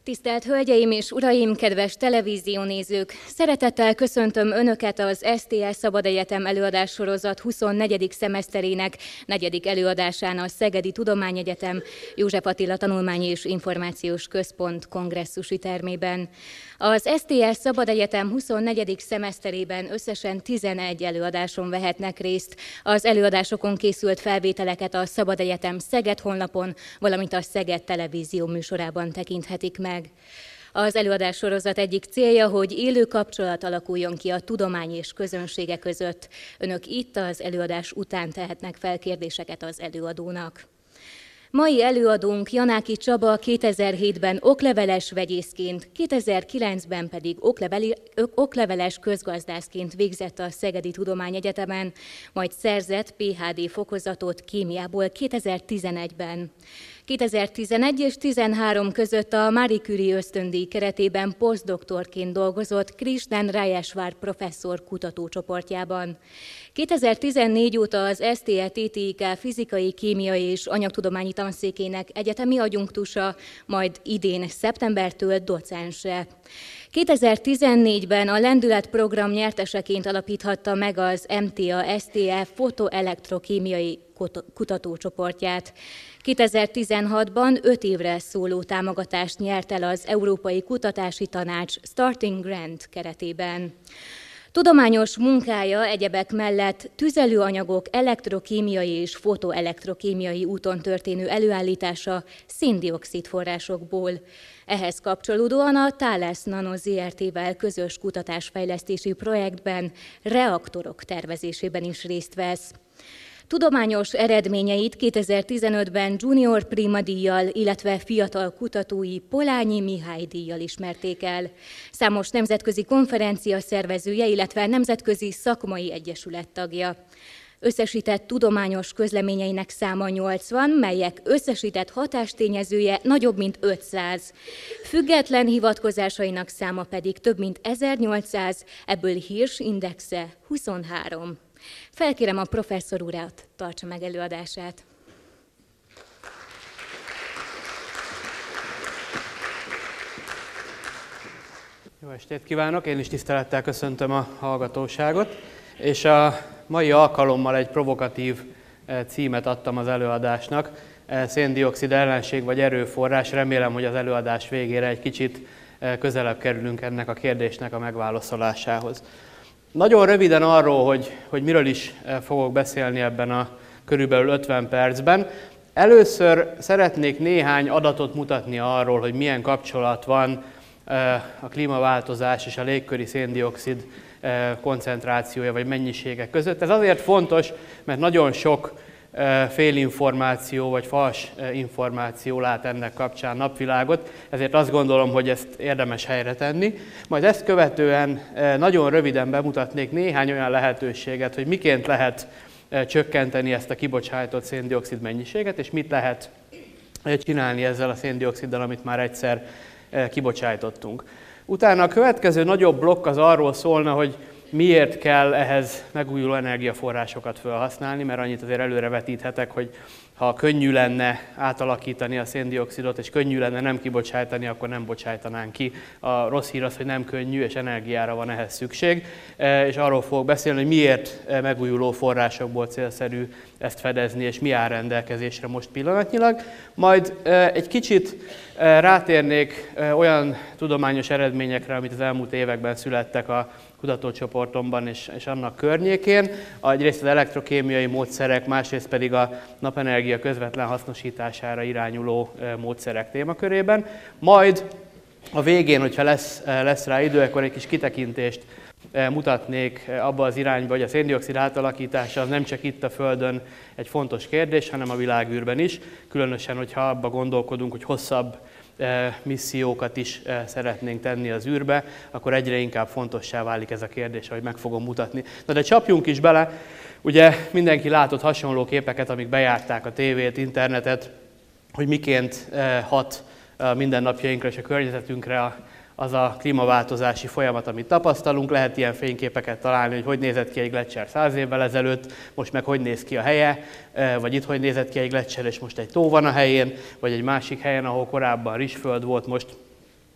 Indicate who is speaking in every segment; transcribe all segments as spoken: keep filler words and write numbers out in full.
Speaker 1: Tisztelt Hölgyeim és Uraim, kedves televíziónézők! Szeretettel köszöntöm Önöket az es té es Szabad Egyetem előadássorozat huszonnegyedik szemeszterének negyedik előadásán a Szegedi Tudományegyetem József Attila Tanulmányi és Információs Központ kongresszusi termében. Az es té es Szabad Egyetem huszonnegyedik szemeszterében összesen tizenegy előadáson vehetnek részt. Az előadásokon készült felvételeket a Szabad Egyetem Szeged honlapon, valamint a Szeged televízió műsorában tekinthetik meg. Az előadássorozat egyik célja, hogy élő kapcsolat alakuljon ki a tudomány és közönsége között. Önök itt az előadás után tehetnek fel kérdéseket az előadónak. Mai előadónk Janáki Csaba kétezer-hétben okleveles vegyészként, kétezer-kilencben pedig okleveli, okleveles közgazdászként végzett a Szegedi Tudományegyetemen, majd szerzett pé há dé fokozatot kémiából kétezer-tizenegyben. kétezer-tizenegy és tizenhárom között a Marie Curie ösztöndíj keretében posztdoktorként dolgozott Krishnan Rajeshwar professzor kutatócsoportjában. kétezer-tizennégy óta az es té e té té i ká fizikai, kémiai és anyagtudományi tanszékének egyetemi adjunktusa, majd idén szeptembertől docense. kétezer-tizennégyben a Lendület program nyerteseként alapíthatta meg az em té á es té e fotoelektrokémiai kutatócsoportját. kétezer-tizenhatban öt évre szóló támogatást nyert el az Európai Kutatási Tanács Starting Grant keretében. Tudományos munkája egyebek mellett tüzelőanyagok elektrokémiai és fotoelektrokémiai úton történő előállítása szén-dioxid forrásokból. Ehhez kapcsolódóan a Thales Nano zé er té-vel közös kutatásfejlesztési projektben, reaktorok tervezésében is részt vesz. Tudományos eredményeit kétezer-tizenötben Junior Prima díjjal, illetve fiatal kutatói Polányi Mihály díjjal ismerték el. Számos nemzetközi konferencia szervezője, illetve nemzetközi szakmai egyesület tagja. Összesített tudományos közleményeinek száma nyolcvan, melyek összesített hatástényezője nagyobb, mint ötszáz. Független hivatkozásainak száma pedig több, mint ezernyolcszáz, ebből Hirsch indexe huszonhárom. Felkérem a professzor urat, tartsa meg előadását.
Speaker 2: Jó estét kívánok! Én is tisztelettel köszöntöm a hallgatóságot, és a mai alkalommal egy provokatív címet adtam az előadásnak, szén-dioxid ellenség vagy erőforrás. Remélem, hogy az előadás végére egy kicsit közelebb kerülünk ennek a kérdésnek a megválaszolásához. Nagyon röviden arról, hogy, hogy miről is fogok beszélni ebben a körülbelül ötven percben. Először szeretnék néhány adatot mutatni arról, hogy milyen kapcsolat van a klímaváltozás és a légköri szén-dioxid koncentrációja vagy mennyisége között. Ez azért fontos, mert nagyon sok félinformáció vagy fals információ lát ennek kapcsán napvilágot, ezért azt gondolom, hogy ezt érdemes helyre tenni. Majd ezt követően nagyon röviden bemutatnék néhány olyan lehetőséget, hogy miként lehet csökkenteni ezt a kibocsátott szén-dioxid mennyiséget, és mit lehet csinálni ezzel a szén-dioxiddal, amit már egyszer kibocsájtottunk. Utána a következő nagyobb blokk az arról szólna, hogy miért kell ehhez megújuló energiaforrásokat felhasználni, mert annyit azért előre vetíthetek, hogy ha könnyű lenne átalakítani a szén-dioxidot, és könnyű lenne nem kibocsátani, akkor nem bocsájtanánk ki. A rossz hír az, hogy nem könnyű, és energiára van ehhez szükség. És arról fogok beszélni, hogy miért megújuló forrásokból célszerű ezt fedezni, és mi áll rendelkezésre most pillanatnyilag. Majd egy kicsit rátérnék olyan tudományos eredményekre, amit az elmúlt években születtek a kutatócsoportomban és, és annak környékén. Egyrészt az elektrokémiai módszerek, másrészt pedig a napenergia közvetlen hasznosítására irányuló módszerek témakörében. Majd a végén, hogyha lesz, lesz rá idő, akkor egy kis kitekintést mutatnék abba az irányba, hogy a szén-dioxid átalakítása az nem csak itt a Földön egy fontos kérdés, hanem a világűrben is. Különösen, hogyha abba gondolkodunk, hogy hosszabb missziókat is szeretnénk tenni az űrbe, akkor egyre inkább fontossá válik ez a kérdés, ahogy meg fogom mutatni. Na de csapjunk is bele, ugye mindenki látott hasonló képeket, amik bejárták a tévét, internetet, hogy miként hat a mindennapjainkra és a környezetünkre az a klímaváltozási folyamat, amit tapasztalunk. Lehet ilyen fényképeket találni, hogy hogy nézett ki egy gleccser száz évvel ezelőtt, most meg hogy néz ki a helye, vagy itt hogy nézett ki egy gleccser, és most egy tó van a helyén, vagy egy másik helyen, ahol korábban rizsföld volt, most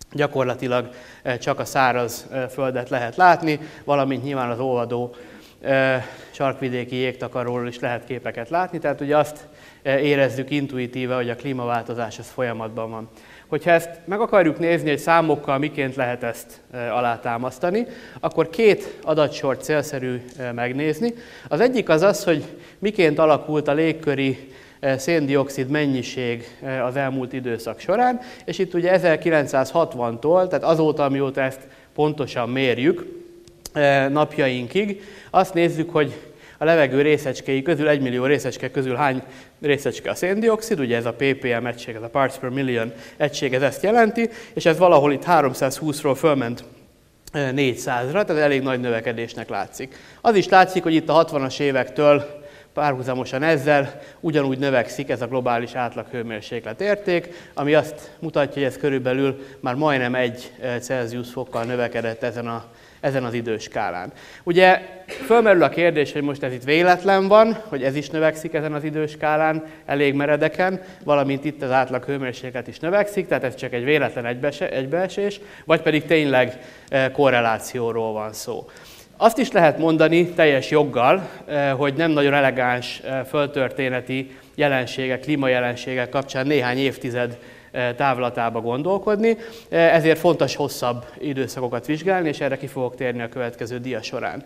Speaker 2: gyakorlatilag csak a száraz földet lehet látni, valamint nyilván az olvadó sarkvidéki jégtakaróról is lehet képeket látni, tehát ugye azt érezzük intuitíve, hogy a klímaváltozás az folyamatban van. Hogyha ezt meg akarjuk nézni, hogy számokkal miként lehet ezt alátámasztani, akkor két adatsort célszerű megnézni. Az egyik az az, hogy miként alakult a légköri szén-dioxid mennyiség az elmúlt időszak során, és itt ugye ezerkilencszázhatvantól, tehát azóta, amióta ezt pontosan mérjük napjainkig, azt nézzük, hogy a levegő részecskéi közül, egymillió részecske közül hány részecske a szén-dioxid, ugye ez a pé pé em egység, ez a parts per million egység, ez ezt jelenti, és ez valahol itt háromszázhúszról fölment négyszázra, tehát elég nagy növekedésnek látszik. Az is látszik, hogy itt a hatvanas évektől párhuzamosan ezzel ugyanúgy növekszik ez a globális átlaghőmérséklet érték, ami azt mutatja, hogy ez körülbelül már majdnem egy Celsius fokkal növekedett ezen a ezen az időskálán. Ugye fölmerül a kérdés, hogy most ez itt véletlen van, hogy ez is növekszik ezen az időskálán, elég meredeken, valamint itt az átlag hőmérséklet is növekszik, tehát ez csak egy véletlen egybeesés, vagy pedig tényleg korrelációról van szó. Azt is lehet mondani teljes joggal, hogy nem nagyon elegáns földtörténeti jelenségek, klímajelenségek kapcsán néhány évtized távlatába gondolkodni, ezért fontos hosszabb időszakokat vizsgálni, és erre ki fogok térni a következő dia során.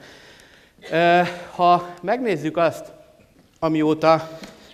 Speaker 2: Ha megnézzük azt, amióta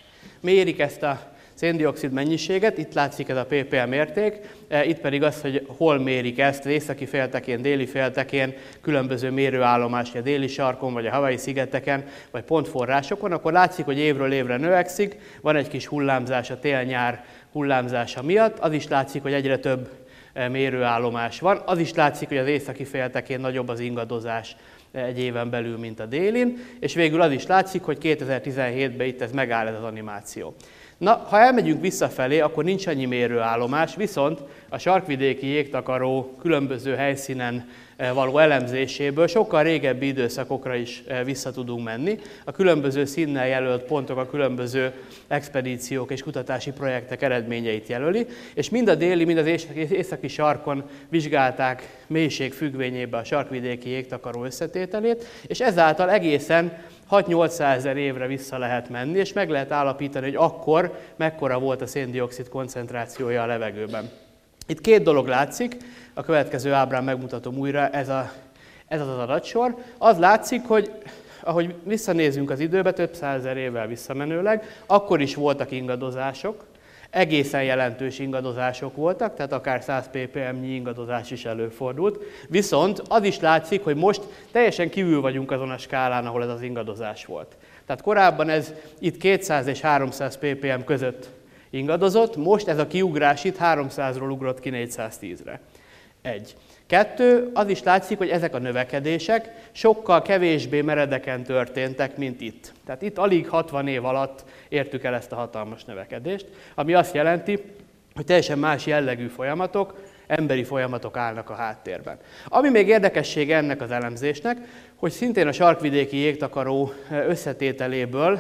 Speaker 2: mérik ezt a szén-dioxid mennyiséget, itt látszik ez a pé pé em érték, itt pedig az, hogy hol mérik ezt, északi féltekén, déli féltekén, különböző mérőállomás, a déli sarkon, vagy a Hawaii-szigeteken, vagy pontforrásokon, akkor látszik, hogy évről évre növekszik, van egy kis hullámzás a tél-nyár hullámzása miatt, az is látszik, hogy egyre több mérőállomás van, az is látszik, hogy az északi féltekén nagyobb az ingadozás egy éven belül, mint a délin, és végül az is látszik, hogy kétezer-tizenhétben itt ez megáll ez az animáció. Na, ha elmegyünk visszafelé, akkor nincs annyi mérőállomás, viszont a sarkvidéki jégtakaró különböző helyszínen való elemzéséből sokkal régebbi időszakokra is vissza tudunk menni. A különböző színnel jelölt pontok a különböző expedíciók és kutatási projektek eredményeit jelöli, és mind a déli, mind az északi sarkon vizsgálták mélység függvényében a sarkvidéki jégtakaró összetételét, és ezáltal egészen hat-nyolcszázezer évre vissza lehet menni, és meg lehet állapítani, hogy akkor mekkora volt a szén-dioxid koncentrációja a levegőben. Itt két dolog látszik, a következő ábrán megmutatom újra, ez, a, ez az az adatsor. Az látszik, hogy ahogy visszanézünk az időbe, több százezer évvel visszamenőleg, akkor is voltak ingadozások, egészen jelentős ingadozások voltak, tehát akár száz pé pé em-nyi ingadozás is előfordult. Viszont az is látszik, hogy most teljesen kívül vagyunk azon a skálán, ahol ez az ingadozás volt. Tehát korábban ez itt kétszáz és háromszáz pé pé em között ingadozott, most ez a kiugrás itt háromszázról ugrott ki négyszáztízre. Egy. Kettő, az is látszik, hogy ezek a növekedések sokkal kevésbé meredeken történtek, mint itt. Tehát itt alig hatvan év alatt értük el ezt a hatalmas növekedést, ami azt jelenti, hogy teljesen más jellegű folyamatok, emberi folyamatok állnak a háttérben. Ami még érdekessége ennek az elemzésnek, hogy szintén a sarkvidéki jégtakaró összetételéből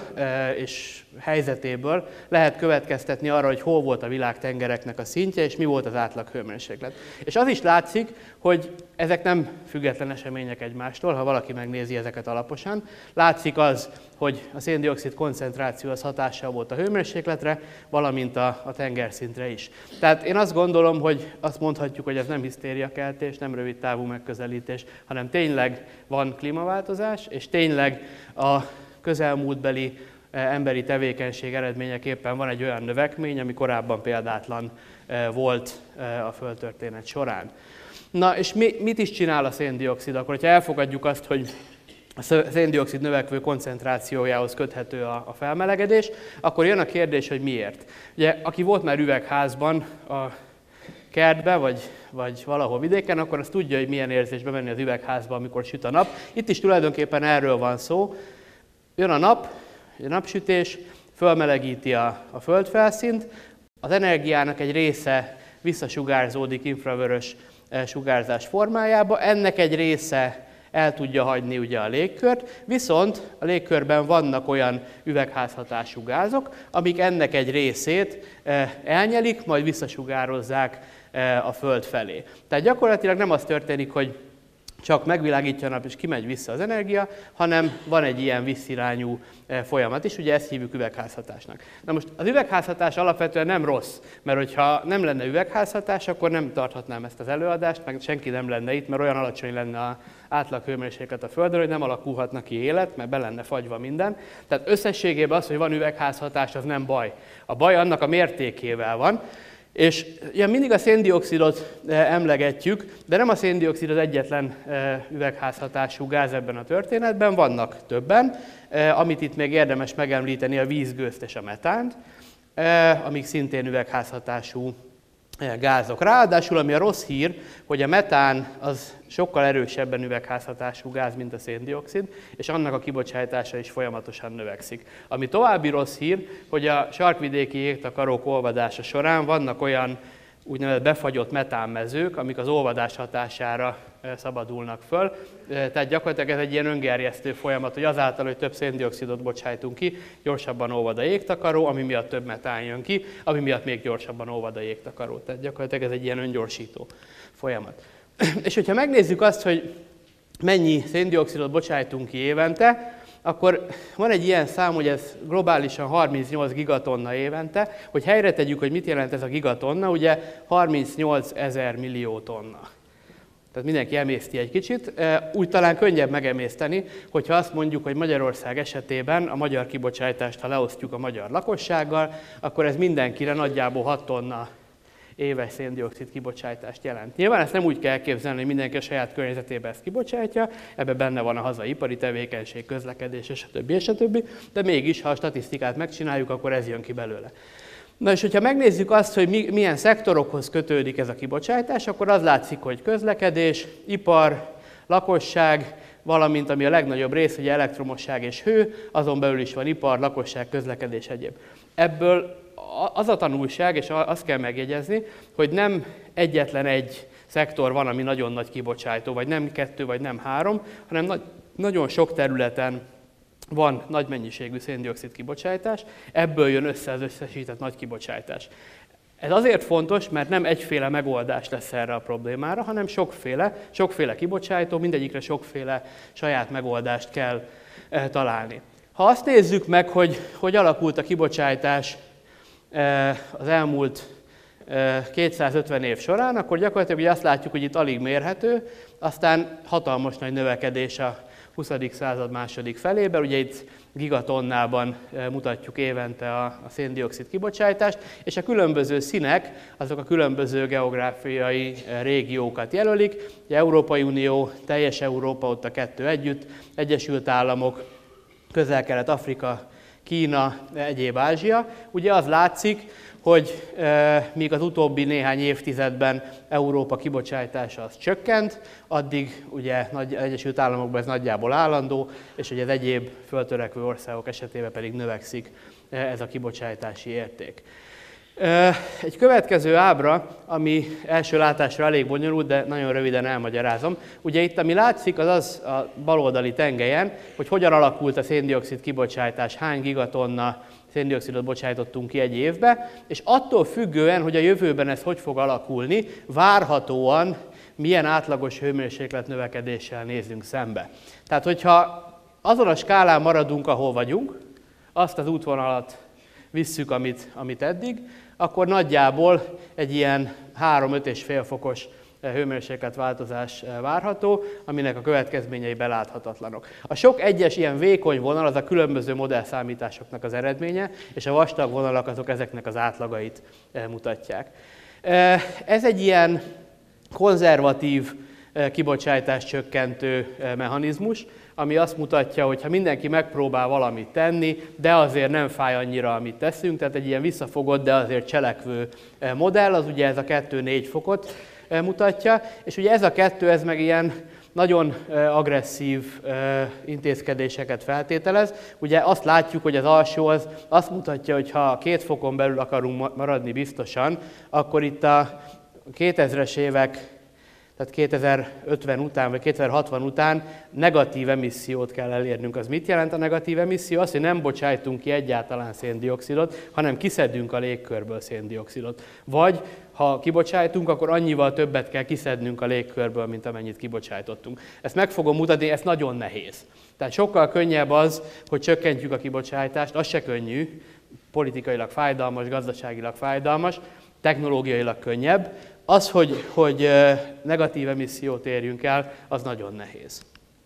Speaker 2: és helyzetéből lehet következtetni arra, hogy hol volt a világtengereknek a szintje, és mi volt az átlag hőmérséklet. És az is látszik, hogy ezek nem független események egymástól, ha valaki megnézi ezeket alaposan. Látszik az, hogy a szén-dioxid koncentráció az hatással volt a hőmérsékletre, valamint a, a tengerszintre is. Tehát én azt gondolom, hogy azt mondhatjuk, hogy ez nem hisztériakeltés, nem rövid távú megközelítés, hanem tényleg van klímaváltozás, és tényleg a közelmúltbeli emberi tevékenység eredményeképpen van egy olyan növekmény, ami korábban példátlan volt a földtörténet során. Na, és mi, mit is csinál a szén-dioxid? Akkor, hogyha elfogadjuk azt, hogy a szén-dioxid növekvő koncentrációjához köthető a, a felmelegedés, akkor jön a kérdés, hogy miért. Ugye, aki volt már üvegházban a kertbe, vagy, vagy valahol vidéken, akkor azt tudja, hogy milyen érzés bemenni az üvegházba, amikor süt a nap. Itt is tulajdonképpen erről van szó. Jön a nap, a napsütés, fölmelegíti a, a földfelszínt, az energiának egy része visszasugárzódik infravörös sugárzás formájába, ennek egy része el tudja hagyni ugye a légkört, viszont a légkörben vannak olyan üvegházhatású gázok, amik ennek egy részét elnyelik, majd visszasugározzák a Föld felé. Tehát gyakorlatilag nem az történik, hogy csak megvilágítja a nap és kimegy vissza az energia, hanem van egy ilyen visszirányú folyamat is, ugye ezt hívjuk üvegházhatásnak. Na most az üvegházhatás alapvetően nem rossz, mert hogyha nem lenne üvegházhatás, akkor nem tarthatnám ezt az előadást, meg senki nem lenne itt, mert olyan alacsony lenne az átlag hőmérséklet a Földön, hogy nem alakulhatna ki élet, mert be lenne fagyva minden. Tehát összességében az, hogy van üvegházhatás, az nem baj. A baj annak a mértékével van. És ja, mindig a széndioxidot emlegetjük, de nem a széndioxid az egyetlen üvegházhatású gáz ebben a történetben, vannak többen, amit itt még érdemes megemlíteni, a vízgőzt és a metánt, amik szintén üvegházhatású gázok. Ráadásul, ami a rossz hír, hogy a metán az sokkal erősebben üvegházhatású gáz, mint a széndioxid, és annak a kibocsátása is folyamatosan növekszik. Ami további rossz hír, hogy a sarkvidéki jégtakarók olvadása során vannak olyan úgynevezett befagyott metánmezők, amik az olvadás hatására szabadulnak föl. Tehát gyakorlatilag ez egy ilyen öngerjesztő folyamat, hogy azáltal, hogy több széndioxidot bocsájtunk ki, gyorsabban olvad a jégtakaró, ami miatt több metán jön ki, ami miatt még gyorsabban olvad a jégtakaró. Tehát gyakorlatilag ez egy ilyen öngyorsító folyamat. És hogyha megnézzük azt, hogy mennyi széndioxidot bocsájtunk ki évente, akkor van egy ilyen szám, hogy ez globálisan harmincnyolc gigatonna évente, hogy helyre tegyük, hogy mit jelent ez a gigatonna, ugye harmincnyolc ezer millió tonna. Tehát mindenki emészti egy kicsit. Úgy talán könnyebb megemészteni, hogyha azt mondjuk, hogy Magyarország esetében a magyar kibocsátást, ha leosztjuk a magyar lakossággal, akkor ez mindenkire nagyjából hat tonna éves széndioxid kibocsátást jelent. Nyilván ezt nem úgy kell elképzelni, hogy mindenki a saját környezetében ezt kibocsátja, ebben benne van a hazai ipari tevékenység, közlekedés, és a többi, és a többi, de mégis, ha a statisztikát megcsináljuk, akkor ez jön ki belőle. Na és hogyha megnézzük azt, hogy mi, milyen szektorokhoz kötődik ez a kibocsátás, akkor az látszik, hogy közlekedés, ipar, lakosság, valamint ami a legnagyobb rész, ugye elektromosság és hő, azon belül is van ipar, lakosság, közlekedés, egyéb. Ebből az a tanulság, és azt kell megjegyezni, hogy nem egyetlen egy szektor van, ami nagyon nagy kibocsátó, vagy nem kettő, vagy nem három, hanem nagy, nagyon sok területen van nagy mennyiségű széndioxid kibocsátás, ebből jön össze az összesített nagy kibocsátás. Ez azért fontos, mert nem egyféle megoldás lesz erre a problémára, hanem sokféle, sokféle kibocsátó, mindegyikre sokféle saját megoldást kell e, találni. Ha azt nézzük meg, hogy hogy alakult a kibocsátás e, az elmúlt e, kétszázötven év során, akkor gyakorlatilag ugye azt látjuk, hogy itt alig mérhető, aztán hatalmas nagy növekedés a huszadik század második felében, ugye itt gigatonnában mutatjuk évente a, a széndioxid kibocsátást, és a különböző színek, azok a különböző geográfiai régiókat jelölik. Ugye Európai Unió, teljes Európa, ott a kettő együtt, Egyesült Államok, Közel-Kelet, Afrika, Kína, egyéb Ázsia. Ugye az látszik, hogy e, míg az utóbbi néhány évtizedben Európa kibocsátása az csökkent, addig ugye nagy Egyesült Államokban ez nagyjából állandó, és ugye az egyéb föltörekvő országok esetében pedig növekszik ez a kibocsátási érték. E, egy következő ábra, ami első látásra elég bonyolult, de nagyon röviden elmagyarázom. Ugye itt, ami látszik, az az a baloldali tengelyen, hogy hogyan alakult a széndioxid kibocsátás, hány gigatonna széndioxidot bocsájtottunk ki egy évbe, és attól függően, hogy a jövőben ez hogy fog alakulni, várhatóan milyen átlagos hőmérséklet növekedéssel nézünk szembe. Tehát, hogyha azon a skálán maradunk, ahol vagyunk, azt az útvonalat visszük, amit, amit eddig, akkor nagyjából egy ilyen három-öt és fél fokos hőmérsékletváltozás várható, aminek a következményei beláthatatlanok. A sok egyes ilyen vékony vonal az a különböző modellszámításoknak az eredménye, és a vastag vonalak azok ezeknek az átlagait mutatják. Ez egy ilyen konzervatív kibocsátás csökkentő mechanizmus, ami azt mutatja, hogy ha mindenki megpróbál valamit tenni, de azért nem fáj annyira, amit teszünk, tehát egy ilyen visszafogott, de azért cselekvő modell, az ugye ez a kettő-négy fokot mutatja, és ugye ez a kettő, ez meg ilyen nagyon agresszív intézkedéseket feltételez. Ugye azt látjuk, hogy az alsó az azt mutatja, hogy ha két fokon belül akarunk maradni biztosan, akkor itt a kétezres évek tehát kétezer-ötven után vagy kétezer-hatvan után negatív emissziót kell elérnünk. Az mit jelent a negatív emisszió? Az, hogy nem bocsájtunk ki egyáltalán széndioxidot, hanem kiszedünk a légkörből széndioxidot. Vagy ha kibocsájtunk, akkor annyival többet kell kiszednünk a légkörből, mint amennyit kibocsájtottunk. Ezt meg fogom mutatni, ez nagyon nehéz. Tehát sokkal könnyebb az, hogy csökkentjük a kibocsátást, az se könnyű, politikailag fájdalmas, gazdaságilag fájdalmas, technológiailag könnyebb. Az, hogy, hogy negatív emissziót érjünk el, az nagyon nehéz.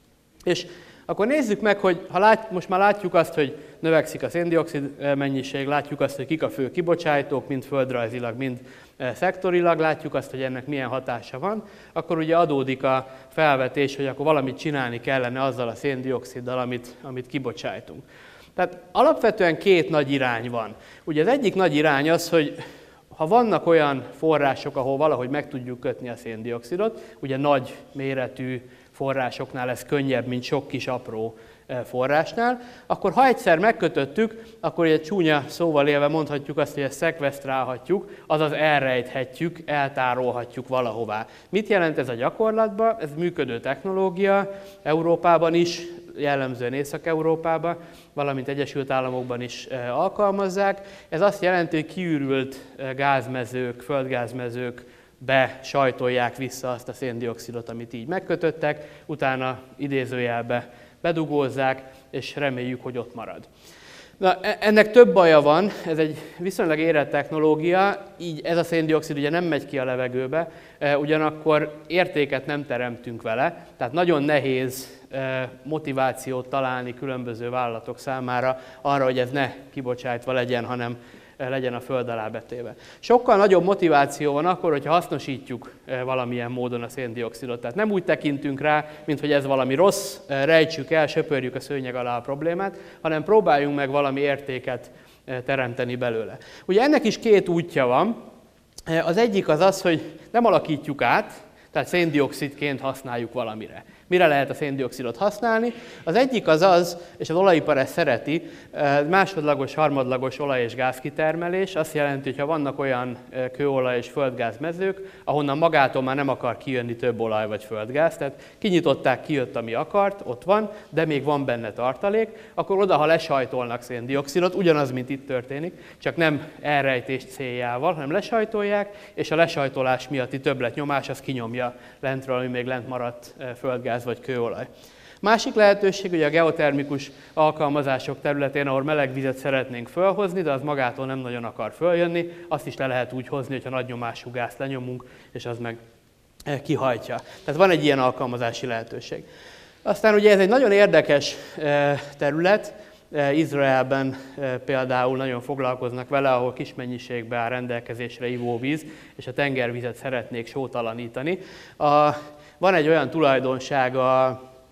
Speaker 2: És akkor nézzük meg, hogy ha lát, most már látjuk azt, hogy növekszik a széndioxid mennyiség, látjuk azt, hogy kik a fő kibocsátók, mind földrajzilag, mind szektorilag, látjuk azt, hogy ennek milyen hatása van, akkor ugye adódik a felvetés, hogy akkor valamit csinálni kellene azzal a széndioxiddal, amit, amit kibocsájtunk. Tehát alapvetően két nagy irány van. Ugye az egyik nagy irány az, hogy ha vannak olyan források, ahol valahogy meg tudjuk kötni a széndioxidot, ugye nagy méretű forrásoknál ez könnyebb, mint sok kis apró forrásnál, akkor ha egyszer megkötöttük, akkor egy csúnya szóval élve mondhatjuk azt, hogy ezt szekvesztrálhatjuk, azaz elrejthetjük, eltárolhatjuk valahová. Mit jelent ez a gyakorlatban? Ez működő technológia, Európában is, jellemzően Észak-Európában, valamint Egyesült Államokban is alkalmazzák. Ez azt jelenti, hogy kiürült gázmezők, földgázmezők besajtolják vissza azt a széndioxidot, amit így megkötöttek, utána idézőjelbe bedugózzák, és reméljük, hogy ott marad. Na, ennek több baja van, ez egy viszonylag érett technológia, így ez a széndioxid ugye nem megy ki a levegőbe, ugyanakkor értéket nem teremtünk vele, tehát nagyon nehéz motivációt találni különböző vállalatok számára arra, hogy ez ne kibocsájtva legyen, hanem legyen a föld alá betéve. Sokkal nagyobb motiváció van akkor, hogyha hasznosítjuk valamilyen módon a széndioxidot. Tehát nem úgy tekintünk rá, mint hogy ez valami rossz, rejtsük el, söpörjük a szőnyeg alá a problémát, hanem próbáljunk meg valami értéket teremteni belőle. Ugye ennek is két útja van. Az egyik az az, hogy nem alakítjuk át, tehát széndioxidként használjuk valamire. Mire lehet a széndioxidot használni? Az egyik az az, és az olajipar ezt szereti, másodlagos, harmadlagos olaj- és gázkitermelés. Azt jelenti, hogy ha vannak olyan kőolaj- és földgázmezők, ahonnan magától már nem akar kijönni több olaj vagy földgáz, tehát kinyitották, kijött, ami akart, ott van, de még van benne tartalék, akkor oda, ha lesajtolnak széndioxidot, ugyanaz, mint itt történik, csak nem elrejtés céljával, hanem lesajtolják, és a lesajtolás miatti többletnyomás az kinyomja lentről, ami még lent maradt földgáz vagy kőolaj. Másik lehetőség ugye a geotermikus alkalmazások területén, ahol meleg vizet szeretnénk fölhozni, de az magától nem nagyon akar följönni, azt is le lehet úgy hozni, hogyha nagy nyomású gázt lenyomunk, és az meg kihajtja. Tehát van egy ilyen alkalmazási lehetőség. Aztán ugye ez egy nagyon érdekes terület, Izraelben például nagyon foglalkoznak vele, ahol kis mennyiségben áll rendelkezésre ivóvíz, és a tengervizet szeretnék sótalanítani. A Van egy olyan tulajdonsága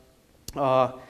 Speaker 2: a, a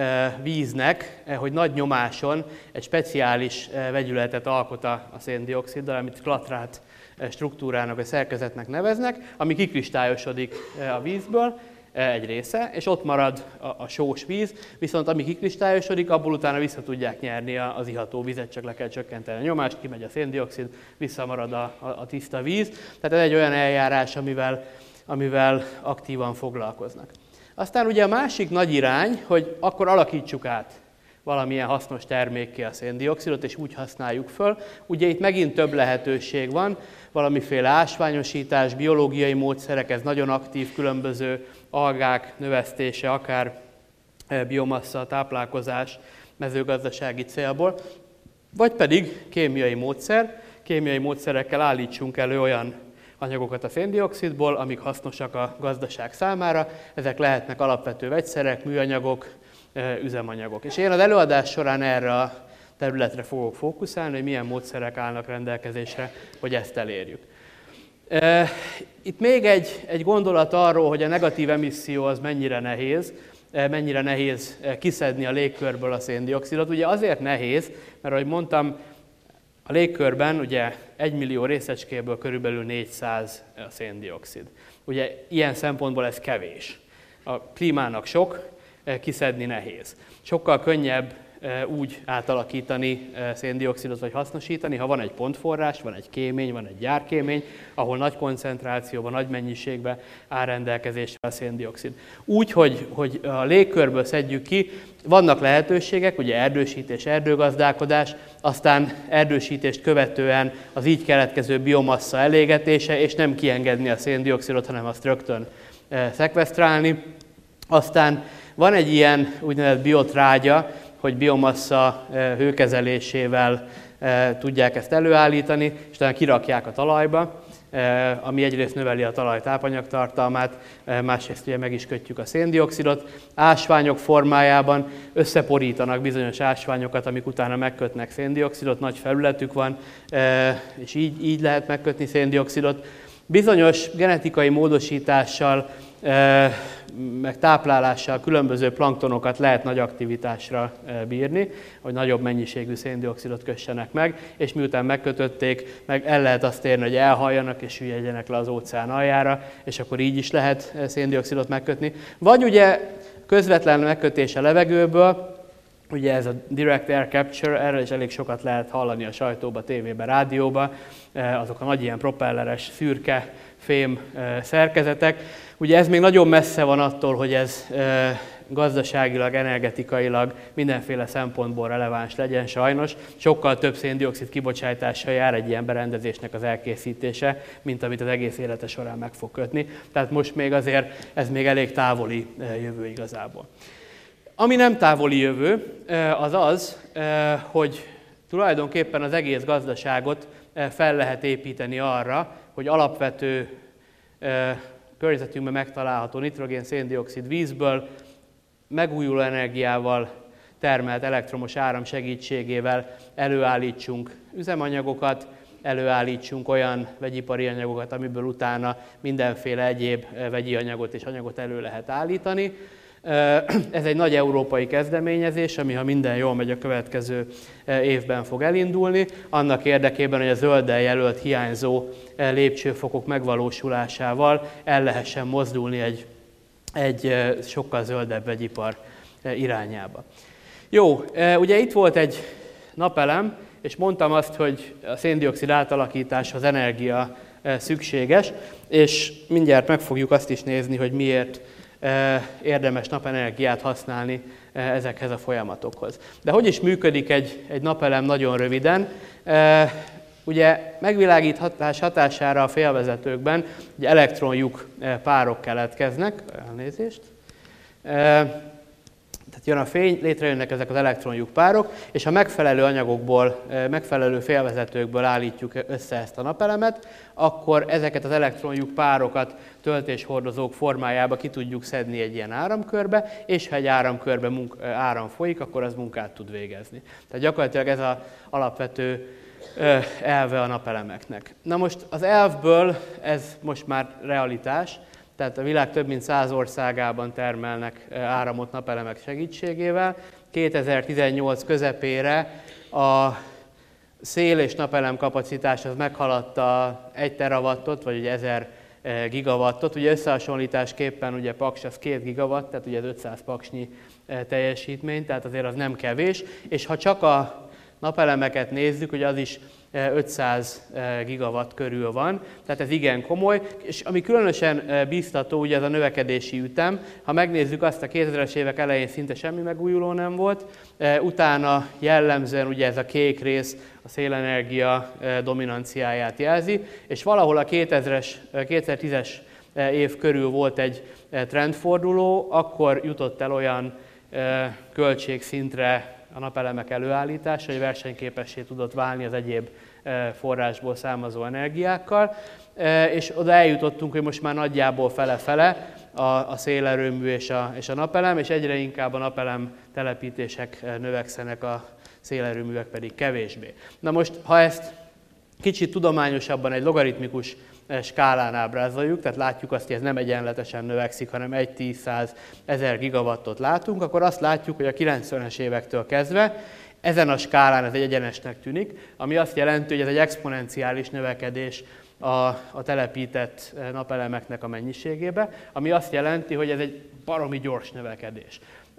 Speaker 2: víznek, hogy nagy nyomáson egy speciális vegyületet alkot a széndioxiddal, amit klatrát struktúrának vagy szerkezetnek neveznek, ami kikristályosodik a vízből, egy része, és ott marad a, a sós víz, viszont ami kikristályosodik, abból utána vissza tudják nyerni az iható vizet, csak le kell csökkenteni a nyomást, kimegy a széndioxid, visszamarad a, a, a tiszta víz. Tehát ez egy olyan eljárás, amivel amivel aktívan foglalkoznak. Aztán ugye a másik nagy irány, hogy akkor alakítsuk át valamilyen hasznos termékké a széndioxidot, és úgy használjuk föl. Ugye itt megint több lehetőség van, valamiféle ásványosítás, biológiai módszerek, ez nagyon aktív, különböző algák növesztése, akár biomassa, táplálkozás, mezőgazdasági célból, vagy pedig kémiai módszer, kémiai módszerekkel állítsunk elő olyan anyagokat a széndioxidból, amik hasznosak a gazdaság számára. Ezek lehetnek alapvető vegyszerek, műanyagok, üzemanyagok. És én az előadás során erre a területre fogok fókuszálni, hogy milyen módszerek állnak rendelkezésre, hogy ezt elérjük. Itt még egy, egy gondolat arról, hogy a negatív emisszió az mennyire nehéz, mennyire nehéz kiszedni a légkörből a széndioxidot. Ugye azért nehéz, mert ahogy mondtam, a légkörben ugye egy millió részecskéből körülbelül négyszáz a széndioxid. Ugye ilyen szempontból ez kevés. A klímának sok, kiszedni nehéz. Sokkal könnyebb úgy átalakítani széndioxidot vagy hasznosítani, ha van egy pontforrás, van egy kémény, van egy gyárkémény, ahol nagy koncentrációban, nagy mennyiségben áll rendelkezésre a széndioxid. Úgy, hogy, hogy a légkörből szedjük ki, vannak lehetőségek, ugye erdősítés, erdőgazdálkodás, aztán erdősítést követően az így keletkező biomassa elégetése, és nem kiengedni a széndioxidot, hanem azt rögtön szekvesztrálni. Aztán van egy ilyen úgynevezett biotrágya, hogy biomassa hőkezelésével tudják ezt előállítani, és utána kirakják a talajba, ami egyrészt növeli a talaj tápanyagtartalmát, másrészt ugye meg is kötjük a széndioxidot. Ásványok formájában összeporítanak bizonyos ásványokat, amik utána megkötnek széndioxidot, nagy felületük van, és így, így lehet megkötni széndioxidot. Bizonyos genetikai módosítással, meg táplálással különböző planktonokat lehet nagy aktivitásra bírni, hogy nagyobb mennyiségű széndioxidot kössenek meg, és miután megkötötték, meg el lehet azt érni, hogy elhalljanak és süllyedjenek le az óceán aljára, és akkor így is lehet széndioxidot megkötni. Vagy ugye közvetlen megkötés a levegőből, ugye ez a direct air capture, erről is elég sokat lehet hallani a sajtóba, tévébe, rádióba, azok a nagy ilyen propelleres, szürke, fém szerkezetek. Ugye ez még nagyon messze van attól, hogy ez gazdaságilag, energetikailag mindenféle szempontból releváns legyen sajnos. Sokkal több széndioxid kibocsátással jár egy ilyen berendezésnek az elkészítése, mint amit az egész élete során meg fog kötni. Tehát most még azért ez még elég távoli jövő igazából. Ami nem távoli jövő, az az, hogy tulajdonképpen az egész gazdaságot fel lehet építeni arra, hogy alapvető környezetünkben megtalálható nitrogén-széndioxid vízből megújuló energiával termelt elektromos áram segítségével előállítsunk üzemanyagokat, előállítsunk olyan vegyipari anyagokat, amiből utána mindenféle egyéb vegyi anyagot és anyagot elő lehet állítani. Ez egy nagy európai kezdeményezés, ami, ha minden jól megy, a következő évben fog elindulni, annak érdekében, hogy a zölddel jelölt hiányzó lépcsőfokok megvalósulásával el lehessen mozdulni egy, egy sokkal zöldebb vegyipar irányába. Jó, ugye itt volt egy napelem, és mondtam azt, hogy a széndioxid átalakításhoz energia szükséges, és mindjárt meg fogjuk azt is nézni, hogy miért érdemes napenergiát használni ezekhez a folyamatokhoz. De hogy is működik egy, egy napelem nagyon röviden? Ugye megvilágítás hatására a félvezetőkben ugye elektronlyuk párok keletkeznek, elnézést. Tehát jön a fény, létrejönnek ezek az elektronlyuk párok, és ha megfelelő anyagokból, megfelelő félvezetőkből állítjuk össze ezt a napelemet, akkor ezeket az elektronlyuk párokat töltéshordozók formájába ki tudjuk szedni egy ilyen áramkörbe, és ha egy áramkörbe munk- áram folyik, akkor az munkát tud végezni. Tehát gyakorlatilag ez az alapvető elve a napelemeknek. Na most az elvből ez most már realitás, tehát a világ több mint száz országában termelnek áramot napelemek segítségével. kétezer-tizennyolc közepére a szél- és napelem kapacitás az meghaladta egy terawattot, vagy ugye ezer gigawattot. Ugye összehasonlításképpen ugye Paks az két gigawatt, tehát ugye ez ötszáz paksnyi teljesítmény, tehát azért az nem kevés. És ha csak a napelemeket nézzük, ugye az is ötszáz gigawatt körül van, tehát ez igen komoly, és ami különösen bíztató, ugye ez a növekedési ütem. Ha megnézzük azt, a kétezres évek elején szinte semmi megújuló nem volt, utána jellemzően ugye ez a kék rész a szélenergia dominanciáját jelzi, és valahol a kétezres, kétezer-tízes év körül volt egy trendforduló, akkor jutott el olyan költségszintre a napelemek előállítása, hogy versenyképessé tudott válni az egyéb forrásból származó energiákkal, és oda eljutottunk, hogy most már nagyjából fele-fele a, a szélerőmű és a, és a napelem, és egyre inkább a napelem telepítések növekszenek, a szélerőművek pedig kevésbé. Na most, ha ezt kicsit tudományosabban egy logaritmikus skálán ábrázoljuk, tehát látjuk azt, hogy ez nem egyenletesen növekszik, hanem egy, tíz, száz, ezer gigawattot látunk, akkor azt látjuk, hogy a kilencvenes évektől kezdve ezen a skálán ez egy egyenesnek tűnik, ami azt jelenti, hogy ez egy exponenciális növekedés a, a telepített napelemeknek a mennyiségébe, ami azt jelenti, hogy ez egy baromi gyors növekedés.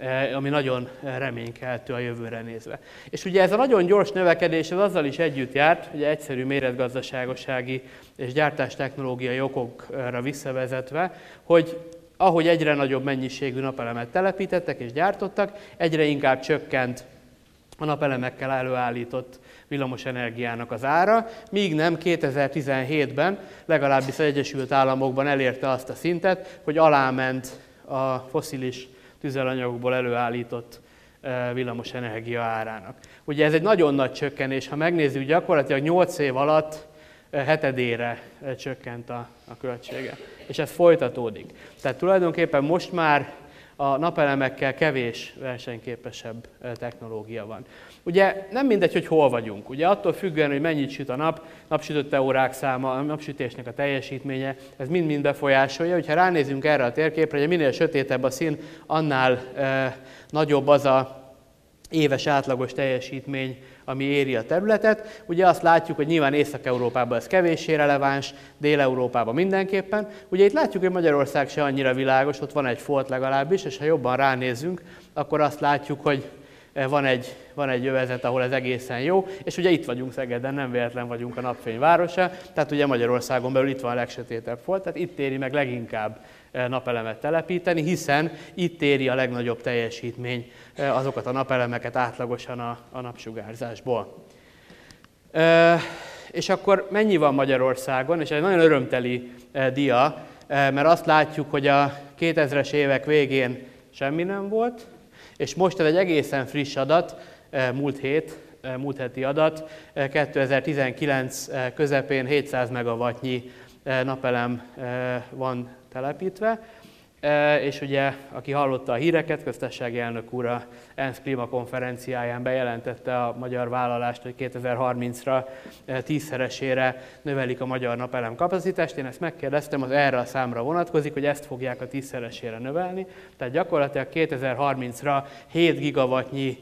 Speaker 2: ami nagyon reménykeltő a jövőre nézve. És ugye ez a nagyon gyors növekedés az azzal is együtt járt, ugye egyszerű méretgazdaságossági és gyártástechnológiai okokra visszavezetve, hogy ahogy egyre nagyobb mennyiségű napelemet telepítettek és gyártottak, egyre inkább csökkent a napelemekkel előállított villamosenergiának az ára, míg nem kétezer-tizenhétben legalábbis az Egyesült Államokban elérte azt a szintet, hogy aláment a fosszilis tüzelanyagokból előállított villamosenergia árának. Ugye ez egy nagyon nagy csökkenés, ha megnézzük, gyakorlatilag nyolc év alatt hetedére csökkent a, a költsége. És ez folytatódik. Tehát tulajdonképpen most már a napelemekkel kevés versenyképesebb technológia van. Ugye nem mindegy, hogy hol vagyunk. Ugye attól függően, hogy mennyit süt a nap, napsütötte órák száma, a napsütésnek a teljesítménye, ez mind-mind befolyásolja. Hogyha ránézünk erre a térképre, hogy minél sötétebb a szín, annál e, nagyobb az a éves átlagos teljesítmény, ami éri a területet. Ugye azt látjuk, hogy nyilván Észak-Európában ez kevéssé releváns, Dél-Európában mindenképpen. Ugye itt látjuk, hogy Magyarország se annyira világos, ott van egy folt legalábbis, és ha jobban ránézzünk, akkor azt látjuk, hogy van egy, van egy övezet, ahol ez egészen jó, és ugye itt vagyunk Szegeden, nem véletlen vagyunk a napfény városa, tehát ugye Magyarországon belül itt van a legsötétebb folt, tehát itt éri meg leginkább napelemet telepíteni, hiszen itt éri a legnagyobb teljesítmény azokat a napelemeket átlagosan a, a napsugárzásból. E, és akkor mennyi van Magyarországon? És egy nagyon örömteli dia, mert azt látjuk, hogy a kétezres évek végén semmi nem volt, és most ez egy egészen friss adat, múlt hét, múlt heti adat, kétezer-tizenkilenc közepén hétszáz megawattnyi napelem van telepítve, és ugye, aki hallotta a híreket, köztársasági elnök úr a ENSZ klímakonferenciáján bejelentette a magyar vállalást, hogy kétezer-harmincra tízszeresére növelik a magyar napelem kapacitást. Én ezt megkérdeztem, az erre a számra vonatkozik, hogy ezt fogják a tízszeresére növelni. Tehát gyakorlatilag kétezer-harmincra hét gigawattnyi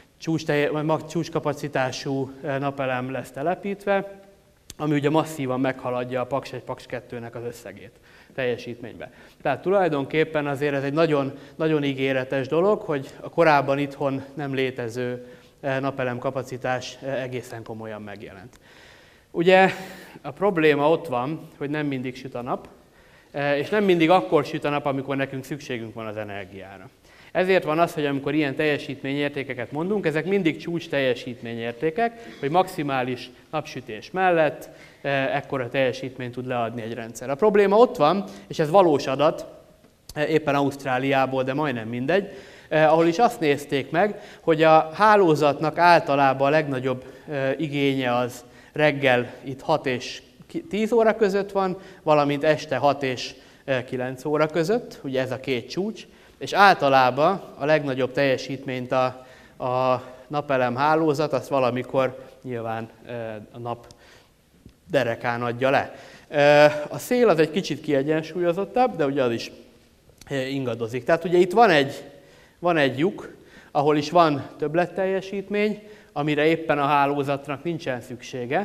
Speaker 2: csúcskapacitású napelem lesz telepítve, ami ugye masszívan meghaladja a Paks egy, Paks kettőnek az összegét teljesítménybe. Tehát tulajdonképpen azért ez egy nagyon, nagyon ígéretes dolog, hogy a korábban itthon nem létező napelem kapacitás egészen komolyan megjelent. Ugye a probléma ott van, hogy nem mindig süt a nap, és nem mindig akkor süt a nap, amikor nekünk szükségünk van az energiára. Ezért van az, hogy amikor ilyen teljesítményértékeket mondunk, ezek mindig csúcs teljesítményértékek, hogy maximális napsütés mellett ekkora teljesítményt tud leadni egy rendszer. A probléma ott van, és ez valós adat, éppen Ausztráliából, de majdnem mindegy, ahol is azt nézték meg, hogy a hálózatnak általában a legnagyobb igénye az reggel itt hat és tíz óra között van, valamint este hat és kilenc óra között, ugye ez a két csúcs, és általában a legnagyobb teljesítményt a, a napelem hálózat, azt valamikor nyilván a nap derekán adja le. A szél az egy kicsit kiegyensúlyozottabb, de ugye az is ingadozik. Tehát ugye itt van egy, van egy lyuk, ahol is van többletteljesítmény, amire éppen a hálózatnak nincsen szüksége,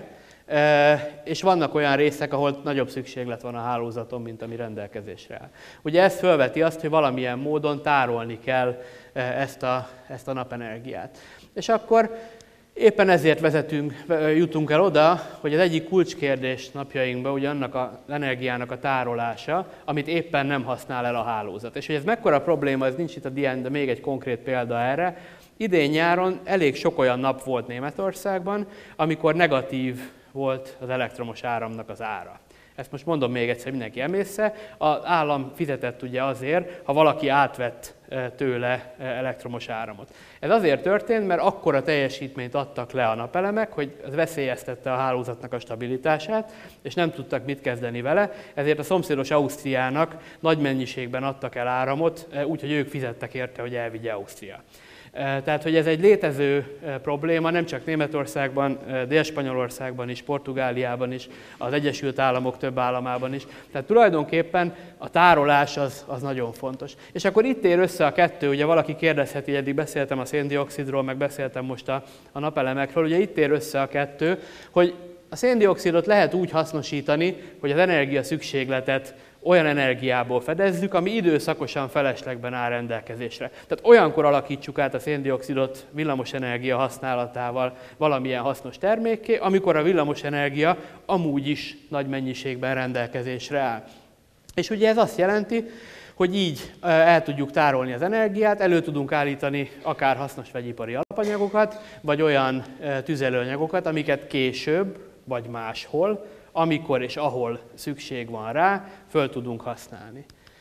Speaker 2: és vannak olyan részek, ahol nagyobb szükséglet van a hálózaton, mint ami rendelkezésre áll. Ugye ez felveti azt, hogy valamilyen módon tárolni kell ezt a, ezt a napenergiát. És akkor éppen ezért vezetünk, jutunk el oda, hogy az egyik kulcskérdés napjainkban ugye annak az energiának a tárolása, amit éppen nem használ el a hálózat. És hogy ez mekkora probléma, ez nincs itt a dián, de még egy konkrét példa erre. Idén nyáron elég sok olyan nap volt Németországban, amikor negatív volt az elektromos áramnak az ára. Ezt most mondom még egyszer, mindenki emészze. Az állam fizetett ugye azért, ha valaki átvett tőle elektromos áramot. Ez azért történt, mert akkora teljesítményt adtak le a napelemek, hogy ez veszélyeztette a hálózatnak a stabilitását, és nem tudtak mit kezdeni vele, ezért a szomszédos Ausztriának nagy mennyiségben adtak el áramot, úgyhogy ők fizettek érte, hogy elvigye Ausztria. Tehát, hogy ez egy létező probléma, nem csak Németországban, Dél-Spanyolországban is, Portugáliában is, az Egyesült Államok több államában is. Tehát tulajdonképpen a tárolás az, az nagyon fontos. És akkor itt ér össze a kettő, ugye valaki kérdezheti, hogy eddig beszéltem a széndioxidról, meg beszéltem most a, a napelemekről, ugye itt ér össze a kettő, hogy a széndioxidot lehet úgy hasznosítani, hogy az energia szükségletet olyan energiából fedezzük, ami időszakosan feleslegben áll rendelkezésre. Tehát olyankor alakítsuk át a széndioxidot villamosenergia használatával valamilyen hasznos termékké, amikor a villamosenergia amúgy is nagy mennyiségben rendelkezésre áll. És ugye ez azt jelenti, hogy így el tudjuk tárolni az energiát, elő tudunk állítani akár hasznos vegyipari alapanyagokat, vagy olyan tüzelőanyagokat, amiket később, vagy máshol, amikor és ahol szükség van rá, föl tudunk használni.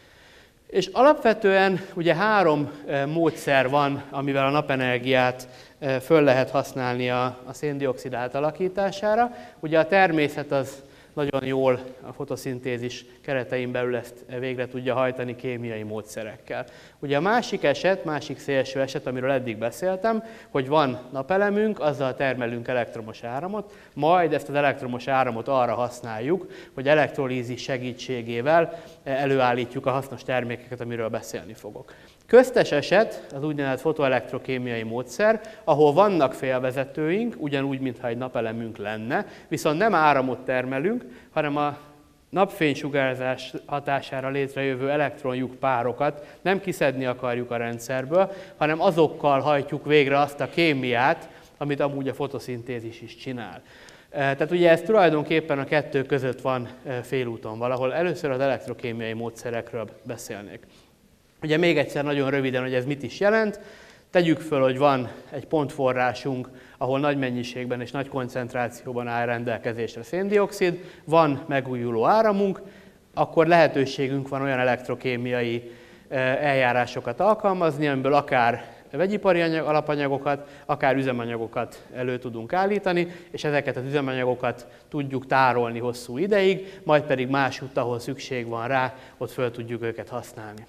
Speaker 2: És alapvetően ugye három módszer van, amivel a napenergiát föl lehet használni a, a szén-dioxid átalakítására. Ugye a természet az nagyon jól a fotoszintézis keretein belül ezt végre tudja hajtani kémiai módszerekkel. Ugye a másik eset, másik szélső eset, amiről eddig beszéltem, hogy van napelemünk, azzal termelünk elektromos áramot, majd ezt az elektromos áramot arra használjuk, hogy elektrolízis segítségével előállítjuk a hasznos termékeket, amiről beszélni fogok. Köztes eset az úgynevezett fotoelektrokémiai módszer, ahol vannak félvezetőink, ugyanúgy, mintha egy napelemünk lenne, viszont nem áramot termelünk, hanem a napfénysugárzás hatására létrejövő elektronlyuk párokat nem kiszedni akarjuk a rendszerből, hanem azokkal hajtjuk végre azt a kémiát, amit amúgy a fotoszintézis is csinál. Tehát ugye ez tulajdonképpen a kettő között van félúton valahol. Először az elektrokémiai módszerekről beszélnék. Ugye még egyszer nagyon röviden, hogy ez mit is jelent. Tegyük föl, hogy van egy pontforrásunk, ahol nagy mennyiségben és nagy koncentrációban áll rendelkezésre széndioxid, van megújuló áramunk, akkor lehetőségünk van olyan elektrokémiai eljárásokat alkalmazni, amiből akár vegyipari alapanyagokat, akár üzemanyagokat elő tudunk állítani, és ezeket az üzemanyagokat tudjuk tárolni hosszú ideig, majd pedig másútt, ahol szükség van rá, ott föl tudjuk őket használni.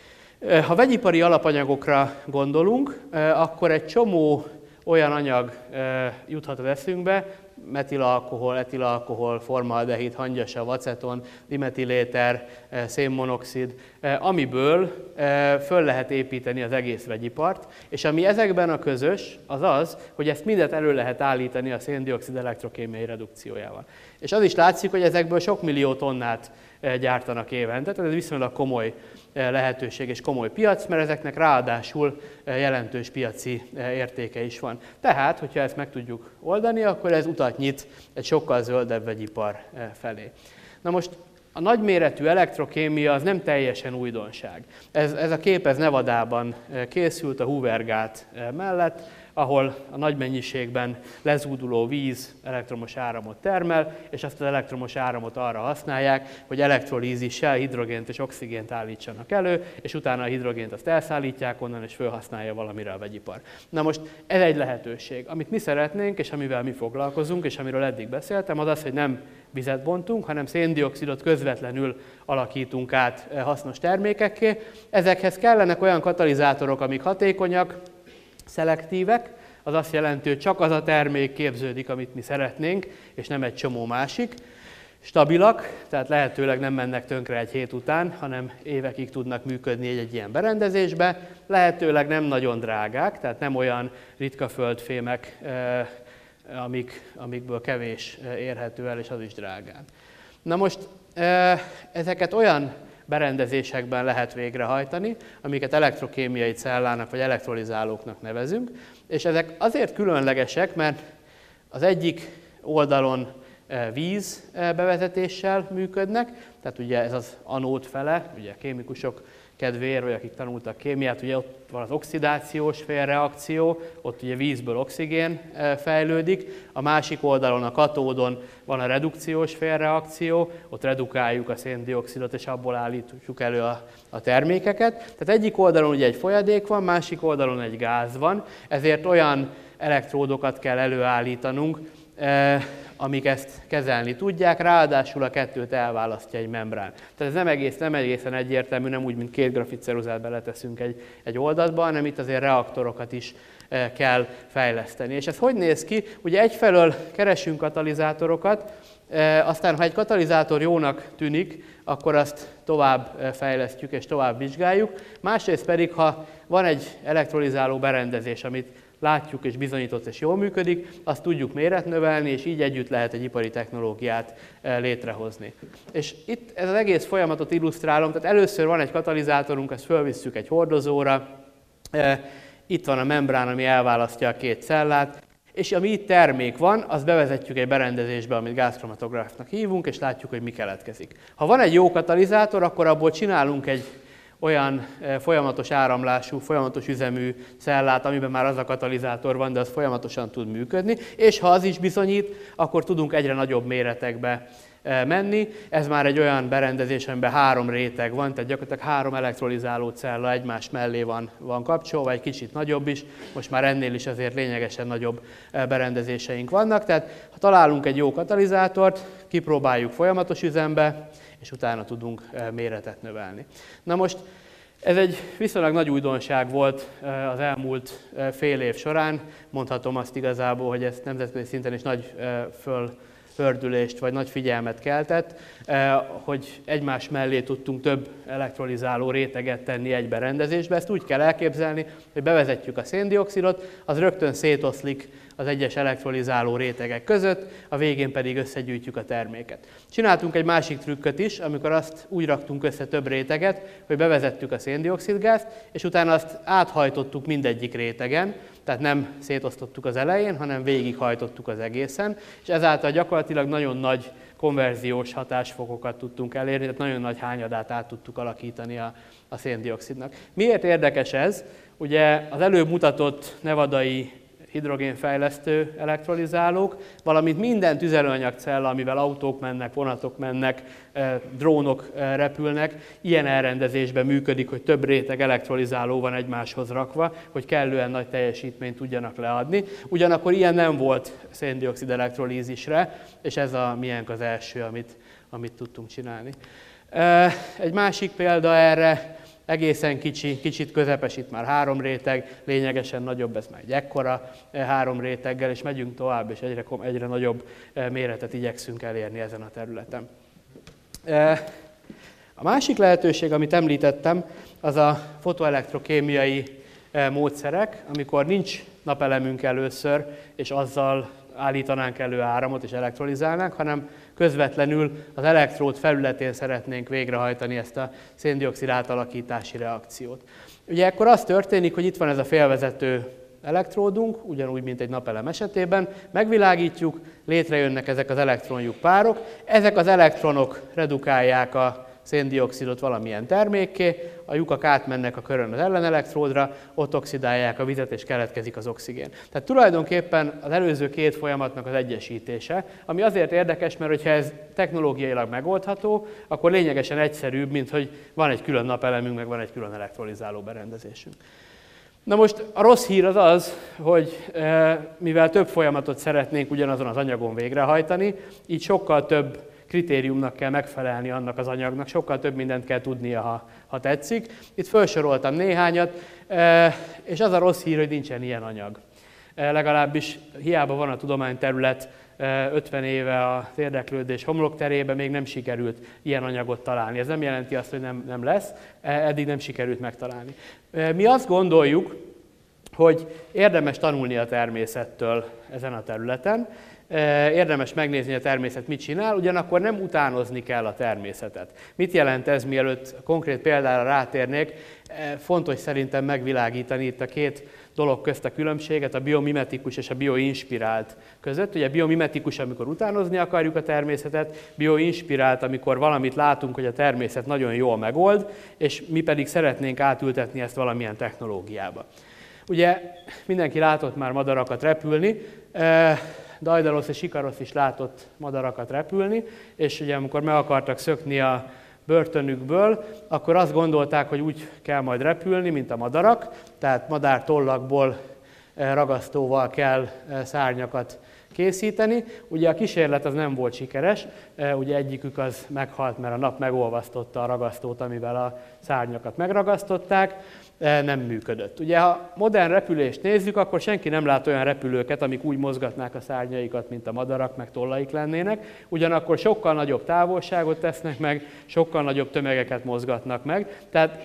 Speaker 2: Ha vegyipari alapanyagokra gondolunk, akkor egy csomó olyan anyag juthat az eszünkbe, metilalkohol, etilalkohol, formaldehid, hangyasav, aceton, dimetiléter, szénmonoxid, amiből föl lehet építeni az egész vegyipart, és ami ezekben a közös, az az, hogy ezt mindet elő lehet állítani a szén-dioxid elektrokémiai redukciójával. És az is látszik, hogy ezekből sok millió tonnát gyártanak évente, tehát ez viszonylag komoly lehetőség és komoly piac, mert ezeknek ráadásul jelentős piaci értéke is van. Tehát, hogyha ezt meg tudjuk oldani, akkor ez utat nyit egy sokkal zöldebb vegyipar felé. Na most a nagyméretű elektrokémia az nem teljesen újdonság. Ez, ez a kép ez Nevadában készült, a Hoover gát mellett, ahol a nagy mennyiségben lezúduló víz elektromos áramot termel, és azt az elektromos áramot arra használják, hogy elektrolízissel hidrogént és oxigént állítsanak elő, és utána a hidrogént azt elszállítják onnan, és felhasználja valamire a vegyipar. Na most ez egy lehetőség. Amit mi szeretnénk, és amivel mi foglalkozunk, és amiről eddig beszéltem, az az, hogy nem vizet bontunk, hanem széndioxidot közvetlenül alakítunk át hasznos termékekké. Ezekhez kellenek olyan katalizátorok, amik hatékonyak, szelektívek, az azt jelenti, hogy csak az a termék képződik, amit mi szeretnénk, és nem egy csomó másik. Stabilak, tehát lehetőleg nem mennek tönkre egy hét után, hanem évekig tudnak működni egy-egy ilyen berendezésbe. Lehetőleg nem nagyon drágák, tehát nem olyan ritka földfémek, amik, amikből kevés érhető el, és az is drágán. Na most ezeket olyan berendezésekben lehet végrehajtani, amiket elektrokémiai cellának vagy elektrolizálóknak nevezünk, és ezek azért különlegesek, mert az egyik oldalon víz bevezetéssel működnek, tehát ugye ez az anód fele, ugye kémikusok kedvéért, vagy akik tanultak kémiát, ugye ott van az oxidációs félreakció, ott ugye vízből oxigén fejlődik, a másik oldalon, a katódon van a redukciós félreakció, ott redukáljuk a széndioxidot, és abból állítjuk elő a, a termékeket. Tehát egyik oldalon ugye egy folyadék van, másik oldalon egy gáz van, ezért olyan elektródokat kell előállítanunk, amik ezt kezelni tudják, ráadásul a kettőt elválasztja egy membrán. Tehát ez nem, egész, nem egészen egyértelmű, nem úgy, mint két grafitceruzát beleteszünk egy, egy oldatba, hanem itt azért reaktorokat is kell fejleszteni. És ez hogy néz ki? Ugye egyfelől keresünk katalizátorokat, aztán ha egy katalizátor jónak tűnik, akkor azt tovább fejlesztjük és tovább vizsgáljuk. Másrészt pedig, ha van egy elektrolizáló berendezés, amit látjuk és bizonyított és jól működik, azt tudjuk méretnövelni, és így együtt lehet egy ipari technológiát létrehozni. És itt ez az egész folyamatot illusztrálom, tehát először van egy katalizátorunk, ezt fölvisszük egy hordozóra, itt van a membrán, ami elválasztja a két cellát, és ami itt termék van, azt bevezetjük egy berendezésbe, amit gázkromatográfnak hívunk, és látjuk, hogy mi keletkezik. Ha van egy jó katalizátor, akkor abból csinálunk egy olyan folyamatos áramlású, folyamatos üzemű cellát, amiben már az a katalizátor van, de az folyamatosan tud működni, és ha az is bizonyít, akkor tudunk egyre nagyobb méretekbe menni. Ez már egy olyan berendezés, amiben három réteg van, tehát gyakorlatilag három elektrolizáló cella egymás mellé van, van kapcsolva, egy kicsit nagyobb is, most már ennél is azért lényegesen nagyobb berendezéseink vannak, tehát ha találunk egy jó katalizátort, kipróbáljuk folyamatos üzembe, és utána tudunk méretet növelni. Na most ez egy viszonylag nagy újdonság volt az elmúlt fél év során, mondhatom azt igazából, hogy ez nemzetközi szinten is nagy föl pördülést vagy nagy figyelmet keltett, hogy egymás mellé tudtunk több elektrolizáló réteget tenni egy berendezésbe. Ezt úgy kell elképzelni, hogy bevezetjük a széndioxidot, az rögtön szétoszlik az egyes elektrolizáló rétegek között, a végén pedig összegyűjtjük a terméket. Csináltunk egy másik trükköt is, amikor azt úgy raktunk össze több réteget, hogy bevezettük a széndioxidgázt, és utána azt áthajtottuk mindegyik rétegen, tehát nem szétosztottuk az elején, hanem végighajtottuk az egészen, és ezáltal gyakorlatilag nagyon nagy konverziós hatásfokokat tudtunk elérni, tehát nagyon nagy hányadát át tudtuk alakítani a, a széndioxidnak. Miért érdekes ez? Ugye az előbb mutatott nevadai hidrogénfejlesztő elektrolizálók, valamint minden tüzelőanyagcella, amivel autók mennek, vonatok mennek, drónok repülnek, ilyen elrendezésben működik, hogy több réteg elektrolizáló van egymáshoz rakva, hogy kellően nagy teljesítményt tudjanak leadni. Ugyanakkor ilyen nem volt széndioxid elektrolízisre, és ez a miénk az első, amit, amit tudtunk csinálni. Egy másik példa erre, egészen kicsi, kicsit közepes, itt már három réteg, lényegesen nagyobb, ez már egy ekkora három réteggel, és megyünk tovább, és egyre, egyre nagyobb méretet igyekszünk elérni ezen a területen. A másik lehetőség, amit említettem, az a fotoelektrokémiai módszerek, amikor nincs napelemünk először, és azzal állítanánk elő áramot és elektrolizálnánk, hanem közvetlenül az elektród felületén szeretnénk végrehajtani ezt a széndioxid átalakítási reakciót. Ugye ekkor az történik, hogy itt van ez a félvezető elektródunk, ugyanúgy, mint egy napelem esetében, megvilágítjuk, létrejönnek ezek az elektronjuk párok, ezek az elektronok redukálják a széndioxidot valamilyen termékké, a lyukak átmennek a körön az ellenelektródra, ott oxidálják a vizet, és keletkezik az oxigén. Tehát tulajdonképpen az előző két folyamatnak az egyesítése, ami azért érdekes, mert hogyha ez technológiailag megoldható, akkor lényegesen egyszerűbb, mint hogy van egy külön napelemünk, meg van egy külön elektrolizáló berendezésünk. Na most a rossz hír az az, hogy mivel több folyamatot szeretnénk ugyanazon az anyagon végrehajtani, így sokkal több kritériumnak kell megfelelni annak az anyagnak, sokkal több mindent kell tudnia, ha, ha tetszik. Itt felsoroltam néhányat, és az a rossz hír, hogy nincsen ilyen anyag. Legalábbis hiába van a tudományterület ötven éve az érdeklődés homlokterében, még nem sikerült ilyen anyagot találni. Ez nem jelenti azt, hogy nem, nem lesz, eddig nem sikerült megtalálni. Mi azt gondoljuk, hogy érdemes tanulni a természettől ezen a területen, érdemes megnézni, a természet mit csinál, ugyanakkor nem utánozni kell a természetet. Mit jelent ez, mielőtt konkrét példára rátérnék? Fontos szerintem megvilágítani itt a két dolog közt a különbséget, a biomimetikus és a bioinspirált között. Ugye biomimetikus, amikor utánozni akarjuk a természetet, bioinspirált, amikor valamit látunk, hogy a természet nagyon jól megold, és mi pedig szeretnénk átültetni ezt valamilyen technológiába. Ugye mindenki látott már madarakat repülni, Daidalos és Ikarosz is látott madarakat repülni, és ugye amikor meg akartak szökni a börtönükből, akkor azt gondolták, hogy úgy kell majd repülni, mint a madarak, tehát madártollakból ragasztóval kell szárnyakat készíteni. Ugye a kísérlet az nem volt sikeres, ugye egyikük az meghalt, mert a nap megolvasztotta a ragasztót, amivel a szárnyakat megragasztották, nem működött. Ugye ha modern repülést nézzük, akkor senki nem lát olyan repülőket, amik úgy mozgatnák a szárnyaikat, mint a madarak, meg tollaik lennének, ugyanakkor sokkal nagyobb távolságot tesznek meg, sokkal nagyobb tömegeket mozgatnak meg. Tehát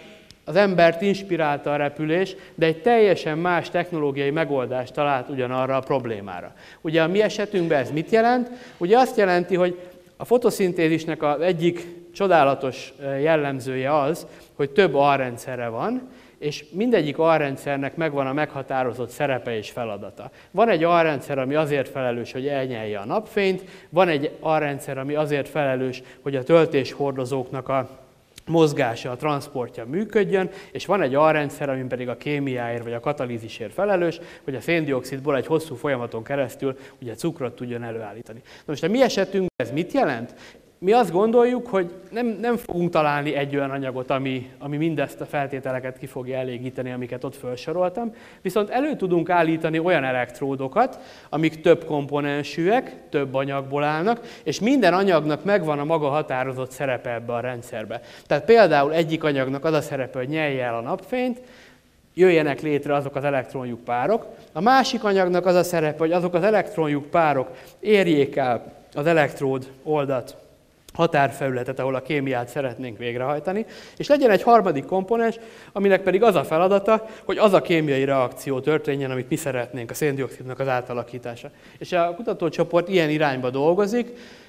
Speaker 2: az embert inspirálta a repülés, de egy teljesen más technológiai megoldást talált ugyanarra a problémára. Ugye a mi esetünkben ez mit jelent? Ugye azt jelenti, hogy a fotoszintézisnek az egyik csodálatos jellemzője az, hogy több alrendszere van, és mindegyik alrendszernek megvan a meghatározott szerepe és feladata. Van egy alrendszer, ami azért felelős, hogy elnyelje a napfényt, van egy alrendszer, ami azért felelős, hogy a töltéshordozóknak a mozgása, a transportja működjön, és van egy alrendszer, ami pedig a kémiáért vagy a katalízisért felelős, hogy a széndioxidból egy hosszú folyamaton keresztül ugye cukrot tudjon előállítani. Na most a mi esetünkben ez mit jelent? Mi azt gondoljuk, hogy nem, nem fogunk találni egy olyan anyagot, ami, ami mindezt a feltételeket ki fogja elégíteni, amiket ott felsoroltam, viszont elő tudunk állítani olyan elektródokat, amik több komponensűek, több anyagból állnak, és minden anyagnak megvan a maga határozott szerepe ebbe a rendszerbe. Tehát például egyik anyagnak az a szerepe, hogy nyelje el a napfényt, jöjjenek létre azok az elektronlyuk párok, a másik anyagnak az a szerepe, hogy azok az elektronlyuk párok érjék el az elektród oldat, határfelületet, ahol a kémiát szeretnénk végrehajtani, és legyen egy harmadik komponens, aminek pedig az a feladata, hogy az a kémiai reakció történjen, amit mi szeretnénk, a széndioxidnak az átalakítása. És a kutatócsoport ilyen irányba dolgozik,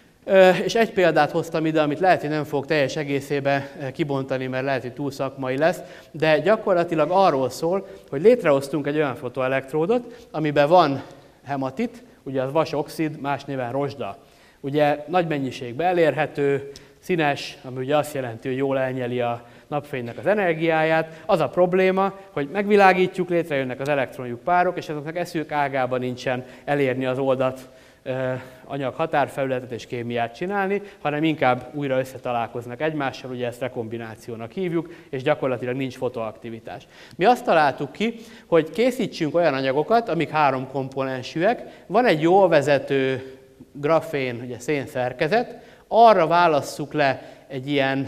Speaker 2: és egy példát hoztam ide, amit lehet, hogy nem fog teljes egészébe kibontani, mert lehet, hogy túl szakmai lesz, de gyakorlatilag arról szól, hogy létrehoztunk egy olyan fotoelektródot, amiben van hematit, ugye az vasoxid, más néven rozsda. Ugye nagy mennyiségben elérhető, színes, ami ugye azt jelenti, hogy jól elnyeli a napfénynek az energiáját. Az a probléma, hogy megvilágítjuk, létrejönnek az elektronjuk párok, és azoknak eszük ágában nincsen elérni az oldat, anyag határfelületet és kémiát csinálni, hanem inkább újra összetalálkoznak egymással, ugye ezt rekombinációnak hívjuk, és gyakorlatilag nincs fotoaktivitás. Mi azt találtuk ki, hogy készítsünk olyan anyagokat, amik három komponensűek, van egy jól vezető grafén, ugye szénszerkezet, arra válasszuk le egy ilyen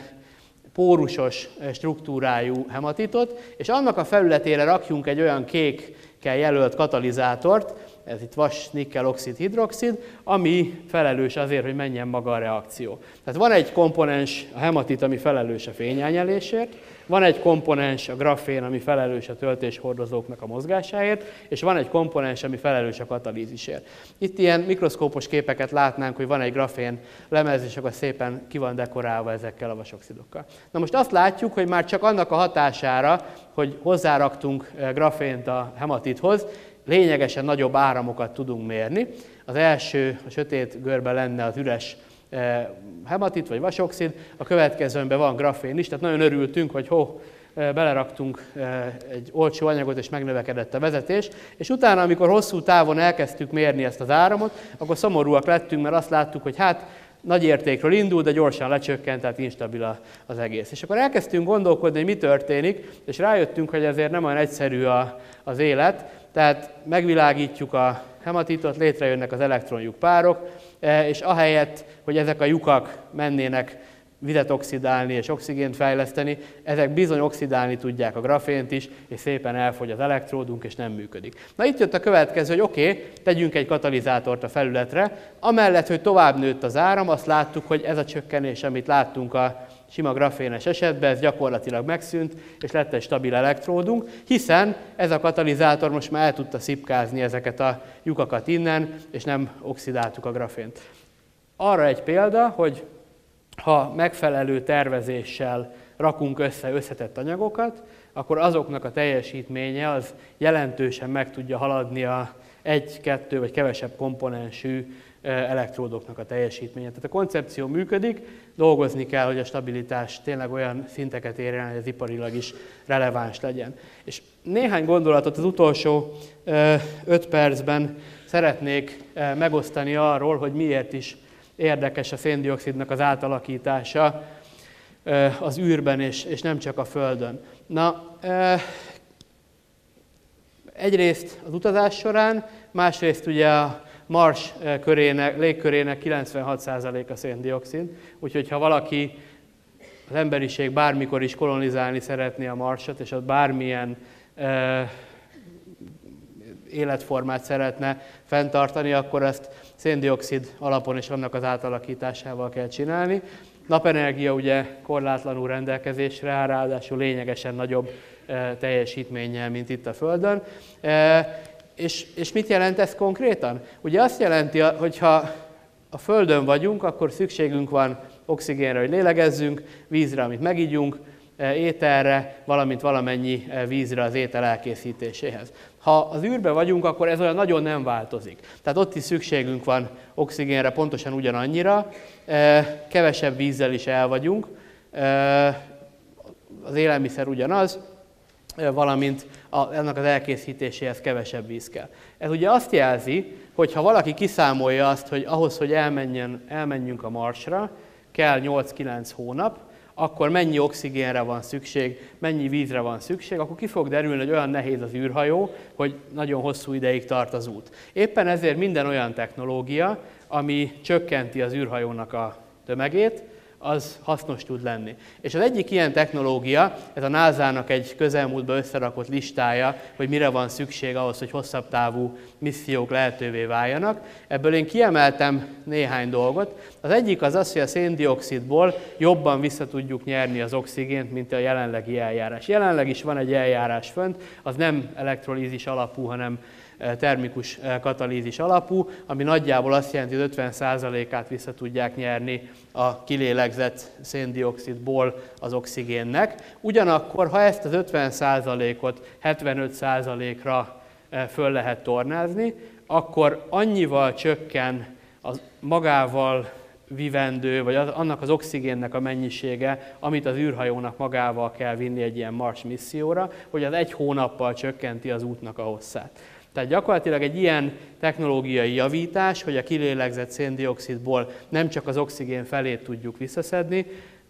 Speaker 2: pórusos struktúrájú hematitot, és annak a felületére rakjunk egy olyan kékkel jelölt katalizátort, ez itt vas, nikkel, oxid, hidroxid, ami felelős azért, hogy menjen maga a reakció. Tehát van egy komponens, a hematit, ami felelős a fényelnyelésért, van egy komponens, a grafén, ami felelős a töltéshordozóknak a mozgásáért, és van egy komponens, ami felelős a katalízisért. Itt ilyen mikroszkópos képeket látnánk, hogy van egy grafén lemez, és akkor szépen ki van dekorálva ezekkel a vasoxidokkal. Na most azt látjuk, hogy már csak annak a hatására, hogy hozzáraktunk grafént a hematithoz, lényegesen nagyobb áramokat tudunk mérni. Az első, a sötét görbe lenne az üres hematit vagy vasoxid, a következőben van grafén is, tehát nagyon örültünk, hogy ho, beleraktunk egy olcsó anyagot, és megnövekedett a vezetés, és utána, amikor hosszú távon elkezdtük mérni ezt az áramot, akkor szomorúak lettünk, mert azt láttuk, hogy hát nagy értékről indul, de gyorsan lecsökkent, tehát instabil az egész. És akkor elkezdtünk gondolkodni, hogy mi történik, és rájöttünk, hogy ezért nem olyan egyszerű a, az élet, tehát megvilágítjuk a hematitot, létrejönnek az elektronjuk párok, és ahelyett, hogy ezek a lyukak mennének vizet oxidálni és oxigént fejleszteni, ezek bizony oxidálni tudják a grafént is, és szépen elfogy az elektródunk, és nem működik. Na itt jött a következő, hogy oké, okay, tegyünk egy katalizátort a felületre, amellett, hogy tovább nőtt az áram, azt láttuk, hogy ez a csökkenés, amit láttunk a sima grafénes esetben, ez gyakorlatilag megszűnt, és lett egy stabil elektródunk, hiszen ez a katalizátor most már el tudta szipkázni ezeket a lyukakat innen, és nem oxidáltuk a grafént. Arra egy példa, hogy ha megfelelő tervezéssel rakunk össze összetett anyagokat, akkor azoknak a teljesítménye az jelentősen meg tudja haladni a egy, kettő vagy kevesebb komponensű elektródoknak a teljesítménye. Tehát a koncepció működik, dolgozni kell, hogy a stabilitás tényleg olyan szinteket érjen, hogy az iparilag is releváns legyen. És néhány gondolatot az utolsó öt percben szeretnék megosztani arról, hogy miért is érdekes a széndioxidnak az átalakítása az űrben, és, és nem csak a Földön. Na, egyrészt az utazás során, másrészt ugye a Mars körének, légkörének kilencvenhat százaléka széndioxid, úgyhogy ha valaki, az emberiség bármikor is kolonizálni szeretné a Marsot, és ott bármilyen e, életformát szeretne fenntartani, akkor ezt széndioxid alapon és annak az átalakításával kell csinálni. napenergia ugye korlátlanul rendelkezésre áll, ráadásul lényegesen nagyobb teljesítménnyel, mint itt a Földön. És, és mit jelent ez konkrétan? Ugye azt jelenti, hogyha a Földön vagyunk, akkor szükségünk van oxigénre, hogy lélegezzünk, vízre, amit megigyunk, ételre, valamint valamennyi vízre az étel elkészítéséhez. Ha az űrben vagyunk, akkor ez olyan nagyon nem változik. Tehát ott is szükségünk van oxigénre pontosan ugyanannyira, kevesebb vízzel is el vagyunk, az élelmiszer ugyanaz, valamint a, ennek az elkészítéséhez kevesebb víz kell. Ez ugye azt jelzi, hogy ha valaki kiszámolja azt, hogy ahhoz, hogy elmenjen, elmenjünk a Marsra, kell nyolc-kilenc hónap, akkor mennyi oxigénre van szükség, mennyi vízre van szükség, akkor ki fog derülni, hogy olyan nehéz az űrhajó, hogy nagyon hosszú ideig tart az út. Éppen ezért minden olyan technológia, ami csökkenti az űrhajónak a tömegét, az hasznos tud lenni. És az egyik ilyen technológia, ez a nászának egy közelmúltban összerakott listája, hogy mire van szükség ahhoz, hogy hosszabb távú missziók lehetővé váljanak. Ebből én kiemeltem néhány dolgot. Az egyik az az, hogy a széndioxidból jobban vissza tudjuk nyerni az oxigént, mint a jelenlegi eljárás. Jelenleg is van egy eljárás fönt, az nem elektrolízis alapú, hanem termikus katalízis alapú, ami nagyjából azt jelenti, hogy ötven százalékát vissza tudják nyerni a kilélegzett széndioxidból az oxigénnek. Ugyanakkor, ha ezt az ötven százalékot hetvenöt százalékra föl lehet tornázni, akkor annyival csökken az magával vivendő, vagy az, annak az oxigénnek a mennyisége, amit az űrhajónak magával kell vinni egy ilyen Mars misszióra, hogy az egy hónappal csökkenti az útnak a hosszát. Tehát gyakorlatilag egy ilyen technológiai javítás, hogy a kilélegzett széndioxidból nem csak az oxigén felét tudjuk visszaszedni,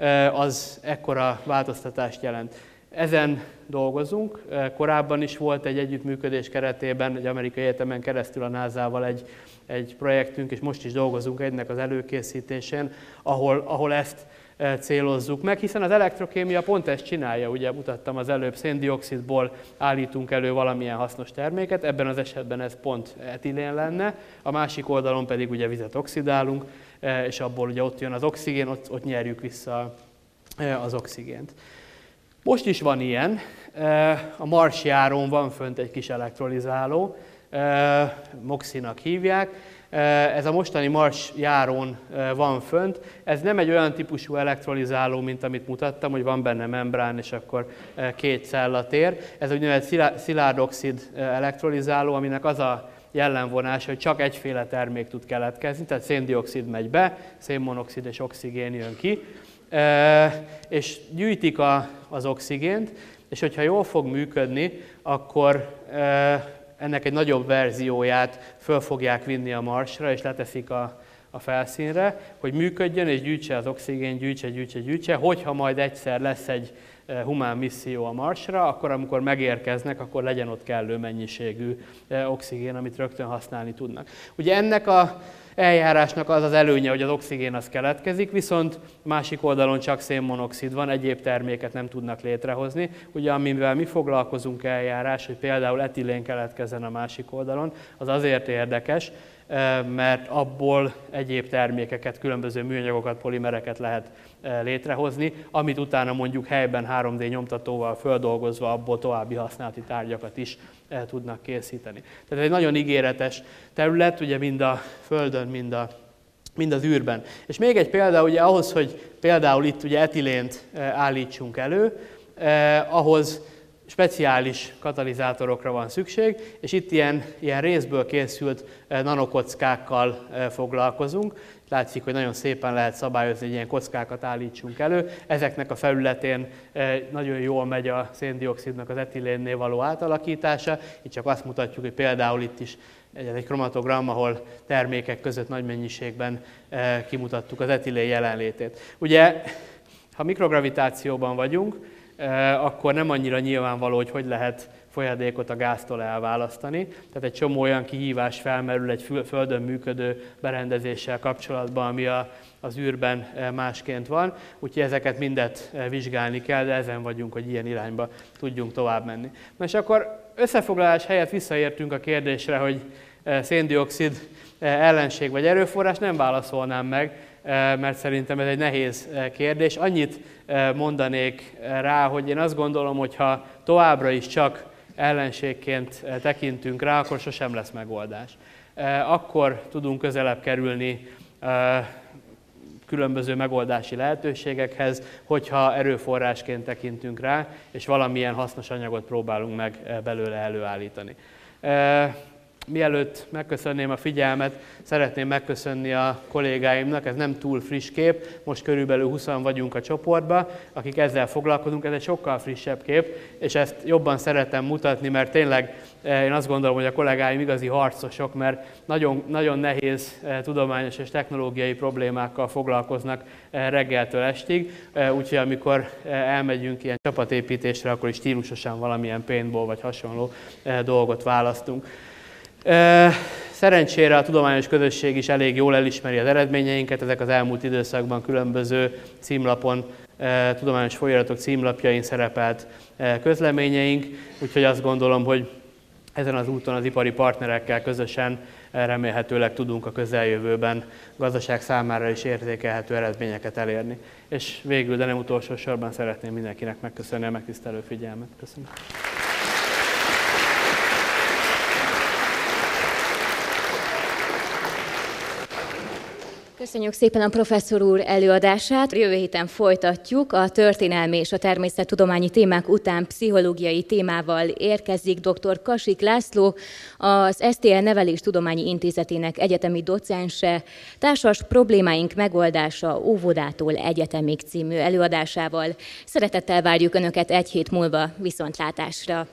Speaker 2: az ekkora változtatást jelent. Ezen dolgozunk. Korábban is volt egy együttműködés keretében, egy amerikai egyetemen keresztül a názával egy, egy projektünk, és most is dolgozunk egynek az előkészítésén, ahol, ahol ezt célozzuk meg, hiszen az elektrokémia pont ezt csinálja, ugye mutattam az előbb, széndioxidból állítunk elő valamilyen hasznos terméket, ebben az esetben ez pont etilén lenne, a másik oldalon pedig ugye vizet oxidálunk, és abból ugye ott jön az oxigén, ott, ott nyerjük vissza az oxigént. Most is van ilyen, a Mars járón van fönt egy kis elektrolizáló, Moxinak hívják. Ez a mostani Mars járón van fönt. Ez nem egy olyan típusú elektrolizáló, mint amit mutattam, hogy van benne membrán, és akkor két cella tér. Ez úgynevezett szilárd oxid elektrolizáló, aminek az a jellemvonása, hogy csak egyféle termék tud keletkezni, tehát széndioxid megy be, szénmonoxid és oxigén jön ki, és gyűjtik a, az oxigént, és hogyha jól fog működni, akkor ennek egy nagyobb verzióját föl fogják vinni a Marsra, és leteszik a, a felszínre, hogy működjön, és gyűjtse az oxigén, gyűjtse, gyűjtse, gyűjtse, hogyha majd egyszer lesz egy humán misszió a Marsra, akkor amikor megérkeznek, akkor legyen ott kellő mennyiségű oxigén, amit rögtön használni tudnak. Ugye ennek a eljárásnak az az előnye, hogy az oxigén az keletkezik, viszont másik oldalon csak szénmonoxid van, egyéb terméket nem tudnak létrehozni. Ugye amivel mi foglalkozunk eljárás, hogy például etilén keletkezzen a másik oldalon, az azért érdekes, mert abból egyéb termékeket, különböző műanyagokat, polimereket lehet létrehozni, amit utána mondjuk helyben három dé nyomtatóval földolgozva abból további használati tárgyakat is tudnak készíteni. Tehát egy nagyon ígéretes terület, ugye mind a Földön, mind, a, mind az űrben. És még egy példa, ugye ahhoz, hogy például itt ugye etilént állítsunk elő, eh, ahhoz speciális katalizátorokra van szükség, és itt ilyen, ilyen részből készült nanokockákkal foglalkozunk. Látszik, hogy nagyon szépen lehet szabályozni, hogy ilyen kockákat állítsunk elő. Ezeknek a felületén nagyon jól megy a széndioxidnak az etilénnél való átalakítása. Itt csak azt mutatjuk, hogy például itt is ez egy kromatogram, ahol termékek között nagy mennyiségben kimutattuk az etilén jelenlétét. Ugye, ha mikrogravitációban vagyunk, akkor nem annyira nyilvánvaló, hogy hogy lehet folyadékot a gáztól elválasztani. Tehát egy csomó olyan kihívás felmerül egy Földön működő berendezéssel kapcsolatban, ami a, az űrben másként van. Úgyhogy ezeket mindet vizsgálni kell, de ezen vagyunk, hogy ilyen irányba tudjunk tovább menni. Na és akkor összefoglalás helyett visszaértünk a kérdésre, hogy széndioxid ellenség vagy erőforrás, nem válaszolnám meg. mert szerintem ez egy nehéz kérdés. Annyit mondanék rá, hogy én azt gondolom, hogy ha továbbra is csak ellenségként tekintünk rá, akkor sosem lesz megoldás. Akkor tudunk közelebb kerülni különböző megoldási lehetőségekhez, hogyha erőforrásként tekintünk rá, és valamilyen hasznos anyagot próbálunk meg belőle előállítani. Mielőtt megköszönném a figyelmet, szeretném megköszönni a kollégáimnak, ez nem túl friss kép, most körülbelül húszan vagyunk a csoportban, akik ezzel foglalkozunk, ez egy sokkal frissebb kép, és ezt jobban szeretem mutatni, mert tényleg én azt gondolom, hogy a kollégáim igazi harcosok, mert nagyon, nagyon nehéz tudományos és technológiai problémákkal foglalkoznak reggeltől estig, úgyhogy amikor elmegyünk ilyen csapatépítésre, akkor is stílusosan valamilyen paintball vagy hasonló dolgot választunk. Szerencsére a tudományos közösség is elég jól elismeri az eredményeinket, ezek az elmúlt időszakban különböző címlapon, tudományos folyóiratok címlapjain szerepelt közleményeink, úgyhogy azt gondolom, hogy ezen az úton az ipari partnerekkel közösen remélhetőleg tudunk a közeljövőben gazdaság számára is érzékelhető eredményeket elérni. És végül, de nem utolsó sorban szeretném mindenkinek megköszönni a megtisztelő figyelmet. Köszönöm.
Speaker 1: Köszönjük szépen a professzor úr előadását. Jövő héten folytatjuk. A történelmi és a természettudományi témák után pszichológiai témával érkezik dr. Kasik László, az es té e Neveléstudományi Intézetének egyetemi docense, társas problémáink megoldása óvodától egyetemig című előadásával. Szeretettel várjuk Önöket egy hét múlva, viszontlátásra!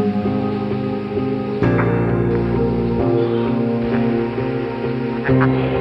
Speaker 3: Thank you.